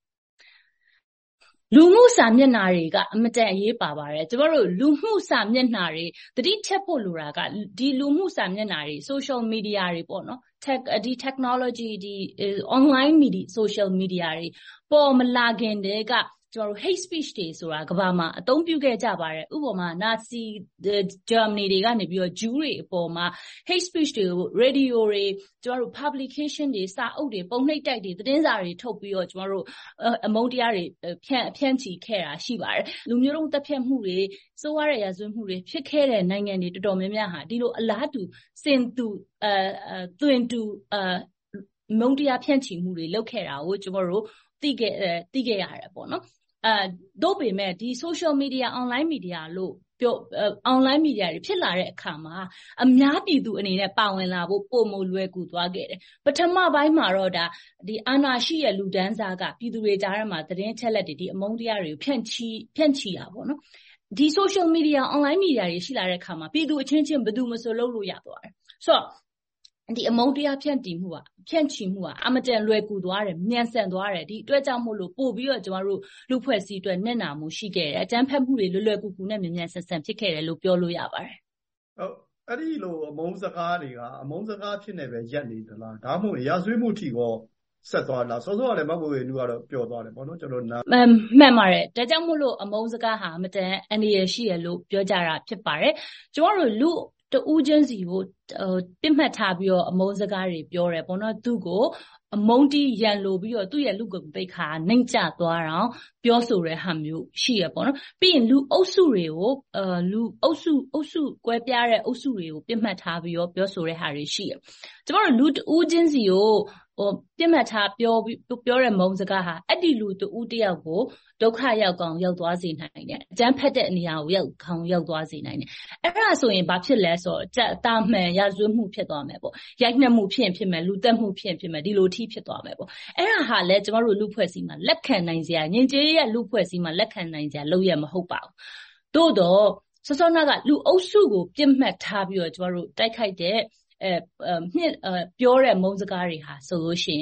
လူမှုစာမျက်နှာတွေကအမတန်အရေးပါပါတယ်ကျမတို့လူမှုစာမျက်နှာတွေတတိချက်ဖို့လိုတာကဒီလူမှုစာမျက်နှာတွေ social media တွေပေါ့နော် tech ဒီ technology ဒီ online media social media တွေပေါ်မလာခင်တည်းကကျမတို့ hate speech တွေဆိုတာကမ္ဘာမှာအသုံးပြုခဲ့ကြပါတယ်ဥပမာနာဇီဂျာမနီတွေကနေပြီးတော့ဂျူးတွေအပေါ်မှာ hate speech တွေကို radio တွေကျမတို့ publication တွေစာအုပ်တွေပုံနှိပ်တိုက်တွေသတင်းစာတွေထုတ်ပြီးတော့ကျမတို့အမုန်းတရားတွေဖြန့်ဖြန့်ချီခဲ့တာရှိပါတယ်လူမျိုးတုံးတပ်ဖြတ်မှုတွေစိုးရတဲ့ရာဇဝတ်မှုတွေဖြစ်ခဲ့တဲ့နိုင်ငံတွေတော်တော်များများဟာဒီလိုအလားတူစင်တူအဲတွင်တူအဲမုန်းတရားဖြန့်ချီမှုတွေလုပ်ခဲ့တာကိုကျမတို့သိခဲ့သိခဲ့ရတယ်ပေါ့နော်အဲတို့ပေမဲ့ဒီ social media online media လို့ပြော online media တွေဖြစ်လာတဲ့အခါမှာအများပြည်သူအနေနဲ့ပါဝင်လာဖို့ပုံမလွယ်ကူသွားခဲ့တယ်ပထမပိုင်းမှာတော့ဒါဒီအာဏာရှိရဲ့လူဒန်းစားကပြည်သူတွေကြားထဲမှာသတင်းချက်လက်တွေဒီအမုန်းတရားတွေကိုဖြန့်ချီဖြန့်ချီတာပေါ့နော်ဒီ social media online media တွေရှိလာတဲ့အခါမှာပြည်သူအချင်းချင်းဘယ်သူမှဆိုလုပ်လို့ရသွားတယ်ဆိုတော့ဒီအမုန်းတရားဖြန့်တီးမှုကဖြန့်ချီမှုကအမတန်လွယ်ကူသွားတယ်မြန်ဆန်သွားတယ်ဒီအတွက်ကြောင့်မို့လို့ပို့ပြီးတော့ကျမတို့လူဖွဲ့စည်းအတွက်နစ်နာမှုရှိခဲ့တယ်အကြမ်းဖက်မှုတွေလွယ်လွယ်ကူကူနဲ့မြန်မြန်ဆန်ဆန်ဖြစ်ခဲ့တယ်လို့ပြောလို့ရပါတယ်ဟုတ်အဲ့ဒီလိုအမုန်းစကားတွေကအမုန်းစကားဖြစ်နေပဲရက်နေသလားဒါမှမဟုတ်ရာဇဝတ်မှုထိကောဆက်သွားလားစောစောကလည်းမဟုတ်ဘူးလူကတော့ပြောသွားတယ်ပေါ့နော်ကျွန်တော်နားမှန်ပါတယ်ဒါကြောင့်မို့လို့အမုန်းစကားဟာအမတန်အန္တရာယ်ရှိရလို့ပြောကြတာဖြစ်ပါတယ်ကျမတို့လူတူးချင်းစီကိုပြစ်မှတ်ထားပြီးတော့အမုန်းစကားတွေပြောတယ်ပေါ့နော်သူကိုအမုန်းတီးရန်လိုပြီးတော့သူ့ရဲ့လူကုန်ပိတ်ခါနှိမ့်ကျသွားတော့ပြောဆိုတဲ့ဟာမျိုးရှိရပေါ့နော်ပြီးရင်လူအုပ်စုတွေကိုအာလူအုပ်စုအုပ်စုကွဲပြားတဲ့အုပ်စုတွေကိုပြစ်မှတ်ထားပြီးတော့ပြောဆိုတဲ့ဟာတွေရှိရကျမတို့လူတူးချင်းစီကိုဟိုပြစ်မှတ်ထားပြောပြောတဲ့မုန်းစကားဟာအဲ့ဒီလူတူးတယောက်ကိုဒုက္ခရောက်ကောင်ရောက်သွားစေနိုင်တယ်အကျန်းဖက်တဲ့နေရာကိုရောက်ခေါင်ရောက်သွားစေနိုင်တယ်အဲ့ဒါဆိုရင်ဘာဖြစ်လဲဆိုတော့ကြက်တာမှန်ရဇွတ်မှုဖြစ်သွားမယ်ပေါ့ရိုက်နှက်မှုဖြစ်ရင်ဖြစ်မယ်လူတက်မှုဖြစ်ရင်ဖြစ်မယ်ဒီလိုထိဖြစ်သွားမယ်ပေါ့အဲ့ဒါဟာလဲကျမတို့လူဖွဲ့စည်းမှာလက်ခံနိုင်စရာညင်ကျေးရဲ့လူဖွဲ့စည်းမှာလက်ခံနိုင်စရာလုပ်ရမဟုတ်ပါဘူးသို့တော့စောစောနာကလူအုပ်စုကိုပြစ်မှတ်ထားပြီးတော့ကျမတို့တိုက်ခိုက်တဲ့အဲမြင့်ပြောတဲ့မုန်းစကားတွေဟာဆိုလို့ရှိရင်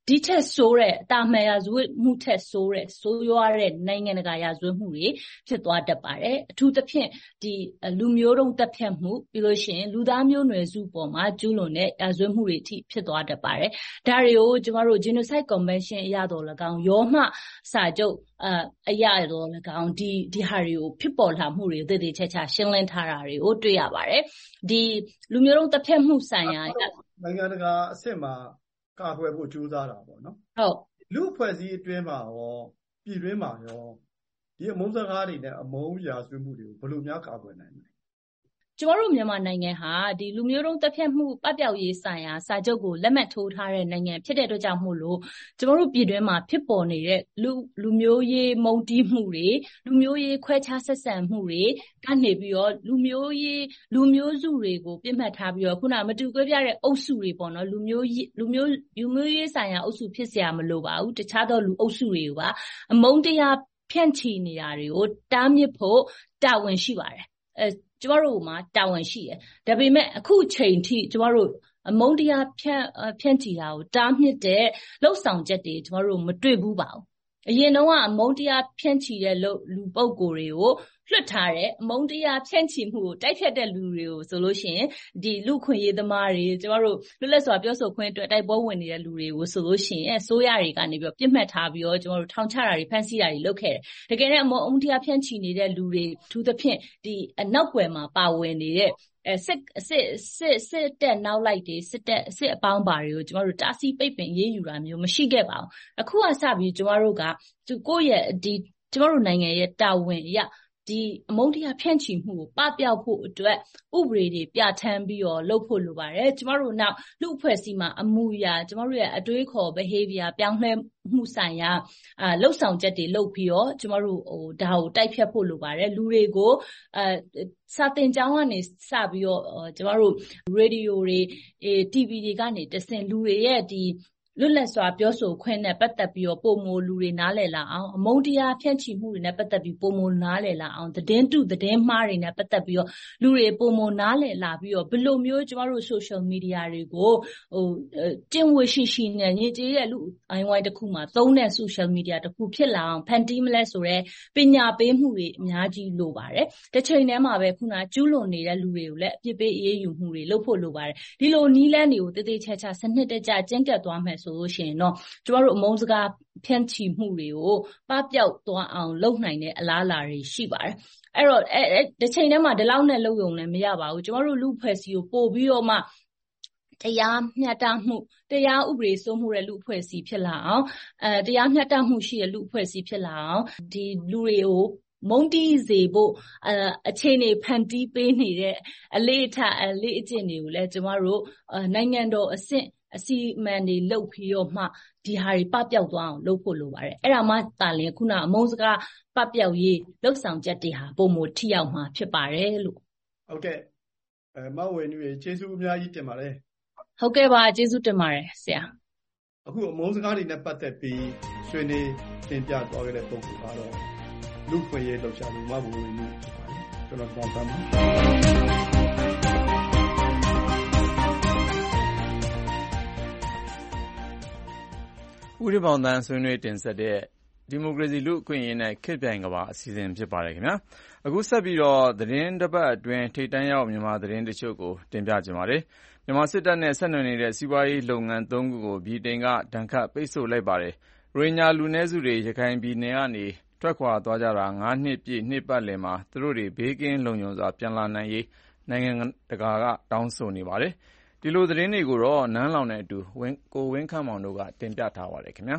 ဒီထက်ဆိုးတဲ့အတာမှန်ရာဇဝတ်မှုထက်ဆိုးတဲ့ဆိုးရွားတဲ့နိုင်ငံတကာရာဇဝတ်မှုတွေဖြစ်သွားတတ်ပါတယ်အထူးသဖြင့်ဒီလူမျိုးတုံးတပ်ဖြတ်မှုပြီးလို့ရှိရင်လူသားမျိုးနွယ်စုပေါ်မှာကျူးလွန်တဲ့ရာဇဝတ်မှုတွေအထိဖြစ်သွားတတ်ပါတယ်ဒါတွေကိုကျမတို့ Genocide Convention အရတော်၎င်းရောမှစာချုပ်အအရတော်၎င်းဒီဒီဟာတွေကိုဖြစ်ပေါ်လာမှုတွေတည်တည်ချာချာရှင်းလင်းထားတာတွေကိုတွေ့ရပါတယ်ဒီလူမျိုးတုံးတပ်ဖြတ်မှုဆိုင်ရာနိုင်ငံတကာအဆင့်မှာကာကွယ်ဖို့ကြိုးစားတာပေါ့နော်ဟုတ်လူအဖွဲ့အစည်းအတွင်းမှာရောပြည်တွင်းမှာရောဒီအမုန်းစကားတွေနဲ့အမုန်းရာဇဝတ်မှုတွေကိုဘယ်လိုများကာကွယ်နိုင်လဲကျမတို့မြန်မာနိုင်ငံဟာဒီလူမျိုးတုံးတပ်ဖြတ်မှုပပျောက်ရေးဆိုင်ရာစာချုပ်ကိုလက်မှတ်ထိုးထားတဲ့နိုင်ငံဖြစ်တဲ့အတွက်ကြောင့်မို့လို့ကျမတို့ပြည်တွင်းမှာဖြစ်ပေါ်နေတဲ့လူလူမျိုးရေးမုန်းတီးမှုတွေလူမျိုးရေးခွဲခြားဆက်ဆံမှုတွေကနေပြီးတော့လူမျိုးရေးလူမျိုးစုတွေကိုပြစ်မှတ်ထားပြီးတော့ခုနမတူကွဲပြားတဲ့အုပ်စုတွေပေါ့နော်လူမျိုးလူမျိုးလူမျိုးရေးဆိုင်ရာအုပ်စုဖြစ်เสียမလိုပါဘူးတခြားသောလူအုပ်စုတွေကိုပါအမုန်းတရားဖြန့်ချီနေတာတွေကိုတားမြစ်ဖို့တာဝန်ရှိပါတယ်အဲကျမတို့မှာတာဝန်ရှိတယ်။ဒါပေမဲ့အခုချိန်ထိကျမတို့အမုန်းတရားဖြန့်ဖြန့်ချီတာကိုတားမြစ်တဲ့လှုပ်ဆောင်ချက်တွေကျမတို့မတွေ့ဘူးပါဘူး။အရင်တော့ကအမုန်းတရားဖြန့်ချီတဲ့လူပုဂ္ဂိုလ်တွေကိုလွှတ်ထားတယ်အမုန်းတရားဖြန့်ချီမှုကိုတိုက်ဖြတ်တဲ့လူတွေကိုဆိုလို့ရှိရင်ဒီလူခွင့်ရေးသမားတွေကျမတို့လွတ်လပ်စွာပြောဆိုခွင့်အတွက်တိုက်ပွဲဝင်နေတဲ့လူတွေကိုဆိုလို့ရှိရင်အစိုးရတွေကနေပြီးတော့ပြစ်မှတ်ထားပြီးတော့ကျမတို့ထောင်ချတာတွေဖမ်းဆီးတာတွေလုပ်ခဲ့တယ်။တကယ်နဲ့အမုန်းတရားဖြန့်ချီနေတဲ့လူတွေထူးသဖြင့်ဒီအနောက်ွယ်မှာပါဝင်နေတဲ့အဲစစ်စစ်စစ်စစ်တက်နောက်လိုက်တွေစစ်တက်စစ်အပေါင်းပါတွေကိုကျမတို့တားဆီးပိတ်ပင်ရေးယူတာမျိုးမရှိခဲ့ပါဘူး။အခုကစပြီးကျမတို့ကကိုယ့်ရဲ့ဒီကျမတို့နိုင်ငံရဲ့တာဝန်အရဒီအမုန်းတရားဖြန့်ချီမှုကိုပပျောက်ဖို့အတွက်ဥပဒေတွေပြဋ္ဌာန်းပြီးတော့လုပ်ဖို့လိုပါတယ်ကျမတို့နောက်လူအဖွဲ့အစည်းမှာအမှုရာကျမတို့ရဲ့အတွေးခေါ် behavior ပြောင်းလဲမှုဆိုင်ရာအာလှုပ်ဆောင်ချက်တွေလုပ်ပြီးတော့ကျမတို့ဟိုဒါကိုတိုက်ဖြတ်ဖို့လိုပါတယ်လူတွေကိုအဲစာသင်ကျောင်းကနေစပြီးတော့ကျမတို့ radio တွေ တီဗီ တွေကနေတဆင့်လူတွေရဲ့ဒီလွတ်လပ်စွာပြောဆိုခွင့်နဲ့ပတ်သက်ပြီးတော့ပုံမလူတွေနားလည်လာအောင်အမုန်းတရားဖြန့်ချီမှုတွေနဲ့ပတ်သက်ပြီးပုံမနားလည်လာအောင်သတင်းတုသတင်းမှားတွေနဲ့ပတ်သက်ပြီးတော့လူတွေပုံမနားလည်လာပြီးတော့ဘယ်လိုမျိုးကျမတို့ social media တွေကိုဟိုကျင့်ဝတ်ရှိရှိနဲ့ညစ်ကြေးတဲ့လူအိုင်းဝိုင်းတစ်ခုမှာသုံးတဲ့ social media တစ်ခုဖြစ်လာအောင်ဖန်တီးမလဲဆိုတော့ပညာပေးမှုတွေအများကြီးလိုပါတယ်တစ်ချိန်တည်းမှာပဲခုနကျူးလွန်နေတဲ့လူတွေကိုလည်းအပြစ်ပေးအေးအေးယူမှုတွေလုပ်ဖို့လိုပါတယ်ဒီလိုနီးလန်းတွေကိုတည်တည်ချာချာစနစ်တကျကျင့်ကပ်သွားမယ်ဆိုလို့ရှိရင်တော့ကျမတို့အမုန်းစကားဖြန့်ချီမှုတွေကိုပပျောက်သွားအောင်လုပ်နိုင်တဲ့အလားအလာတွေရှိပါတယ်အဲ့တော့အဲတစ်ချိန်တည်းမှာဒီလောက်နဲ့လုပ်ရုံနဲ့မရပါဘူးကျမတို့လူဖွဲ့စည်းကိုပို့ပြီးတော့မှတရားမျှတမှုတရားဥပဒေစိုးမှုတဲ့လူအဖွဲ့အစည်းဖြစ်လာအောင်အဲတရားမျှတမှုရှိတဲ့လူအဖွဲ့အစည်းဖြစ်လာအောင်ဒီလူတွေကိုမုန်းတီးစေဖို့အအခြေအနေဖန်တီးပေးနေတဲ့အလေးထအလေးအကျင့်တွေကိုလည်းကျမတို့နိုင်ငံတော်အဆင့်အစီအမံတွေလုပ်ပြီးတော့မှဒီဟာတွေပပျောက်သွားအောင်လုပ်ဖို့လိုပါတယ်အဲ့ဒါမှတာလင်ခုနအမုန်းစကားပပျောက်ရေးလှုပ်ဆောင်ချက်တွေဟာပုံမထိရောက်မှာဖြစ်ပါတယ်လို့ဟုတ်ကဲ့အဲမဝေနုရေကျေးဇူးအများကြီးတင်ပါတယ်ဟုတ်ကဲ့ပါကျေးဇူးတင်ပါတယ်ဆရာအခုအမုန်းစကားတွေနဲ့ပတ်သက်ပြီးဆွေးနွေးတင်ပြသွားခဲ့တဲ့ပုံစံကတော့လူခွင့်ရေးလှုပ်ရှားမှုမဝေနုဖြစ်ပါတယ်ကျွန်တော်တောင်းပန်ပါဦးရပောင်တန်းဆွေးနွေးတင်ဆက်တဲ့ဒီမိုကရေစီလူ့အခွင့်အရေးနဲ့ခေတ်ပြိုင်ကမ္ဘာအစီအစဉ်ဖြစ်ပါတယ်ခင်ဗျာအခုဆက်ပြီးတော့သတင်းတစ်ပတ်အတွင်းထိပ်တန်းရောက်မြန်မာသတင်းတချို့ကိုတင်ပြကြပါမယ်မြန်မာစစ်တပ်နဲ့ဆက်နွယ်နေတဲ့စီးပွားရေးလုပ်ငန်းသုံးခုကိုဗြိတိန်ကဒဏ်ခတ်ပိတ်ဆို့လိုက်ပါတယ်ရိုဟင်ဂျာလူနည်းစုတွေရခိုင်ပြည်နယ်ကနေထွက်ခွာသွားကြတာ၅နှစ်ပြည့်နှစ်ပတ်လည်မှာသူတို့တွေဘေးကင်းလုံခြုံစွာပြန်လာနိုင်ရေးနိုင်ငံတကာကတောင်းဆိုနေပါတယ်ဒီလိုသတင်းတွေကိုတော့နန်းလောင်နဲ့အတူကိုဝင်းခန့်မောင်တို့ကတင်ပြထားပါတယ်ခင်ဗျာ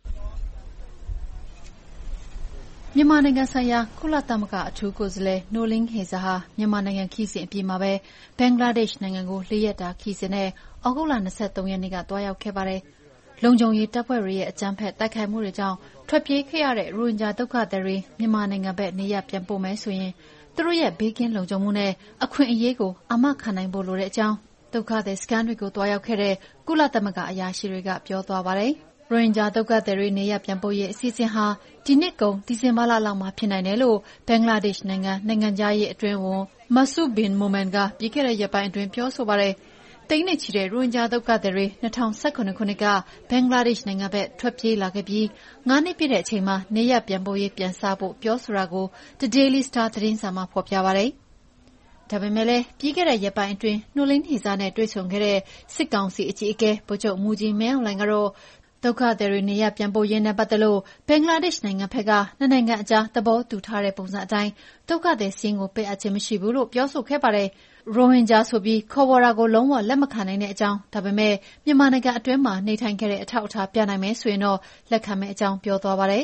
မြန်မာနိုင်ငံဆိုင်ရာကုလသမဂ္ဂအထူးကိုယ်စားလှယ်နိုလင်းဟေဇာဟာမြန်မာနိုင်ငံခီးစဉ်အပြင်မှာပဲဘင်္ဂလားဒေ့ရှ်နိုင်ငံကိုလေးရက်တာခီးစဉ်နဲ့ဩဂုတ်လ၂၃ရက်နေ့ကတွားရောက်ခဲ့ပါတယ်လုံခြုံရေးတပ်ဖွဲ့တွေရဲ့အကြမ်းဖက်တိုက်ခိုက်မှုတွေကြောင့်ထွက်ပြေးခဲ့ရတဲ့ရိုဟင်ဂျာဒုက္ခသည်တွေမြန်မာနိုင်ငံဘက်နေရပ်ပြန်ပို့မယ်ဆိုရင်သူတို့ရဲ့ဘေးကင်းလုံခြုံမှုနဲ့အခွင့်အရေးကိုအာမခံနိုင်ဖို့လိုတဲ့အကြောင်းဒုက္ခသည်စခန်းတွေကိုတွားရောက်ခဲ့တဲ့ကုလသမဂ္ဂအရာရှိတွေကပြောသွားပါတယ်။ရိုဟင်ဂျာဒုက္ခသည်တွေနေရပ်ပြန်ပို့ရေးအစီအစဉ်ဟာဒီနှစ်ကုန်ဒီဇင်ဘာလလောက်မှာဖြစ်နိုင်တယ်လို့ဘင်္ဂလားဒေ့ရှ်နိုင်ငံနိုင်ငံခြားရေးအတွင်းဝန်မဆူဘင်မိုမန်ကပြီးခဲ့တဲ့ရက်ပိုင်းအတွင်းပြောဆိုပါတယ်။တိန်းနဲ့ချီတဲ့ရိုဟင်ဂျာဒုက္ခသည်တွေ၂၀၁၇ခုနှစ်ကဘင်္ဂလားဒေ့ရှ်နိုင်ငံဘက်ထွက်ပြေးလာခဲ့ပြီးငါးနှစ်ပြည့်တဲ့အချိန်မှာနေရပ်ပြန်ပို့ရေးပြန်စဖို့ပြောဆိုတာကို The Daily Star သတင်းစာမှာဖော်ပြပါတယ်။ဒါပေမဲ့လည်းပြီးခဲ့တဲ့ရက်ပိုင်းအတွင်းနှုတ်လင်းဟေဇာနဲ့တွေ့ဆုံခဲ့တဲ့စစ်ကောင်စီအကြီးအကဲဗိုလ်ချုပ်မှူးကြီးမင်းအောင်လှိုင်ကတော့ဒုက္ခသည်တွေနေရပ်ပြန်ပို့ရေးနဲ့ပတ်သက်လို့ဘင်္ဂလားဒေ့ရှ်နိုင်ငံဘက်ကနှစ်နိုင်ငံအကြားသဘောတူထားတဲ့ပုံစံအတိုင်းဒုက္ခသည်စာရင်းကိုပေးအပ်ခြင်းမရှိဘူးလို့ပြောဆိုခဲ့ပါတယ်။ရိုဟင်ဂျာဆိုပြီးခေါ်ဝေါ်တာကိုလုံးဝလက်မခံနိုင်တဲ့အကြောင်းဒါပေမဲ့မြန်မာနိုင်ငံအတွင်းမှာနေထိုင်ခဲ့တဲ့အထောက်အထားပြနိုင်မယ်ဆိုရင်တော့လက်ခံမယ့်အကြောင်းပြောသွားပါတယ်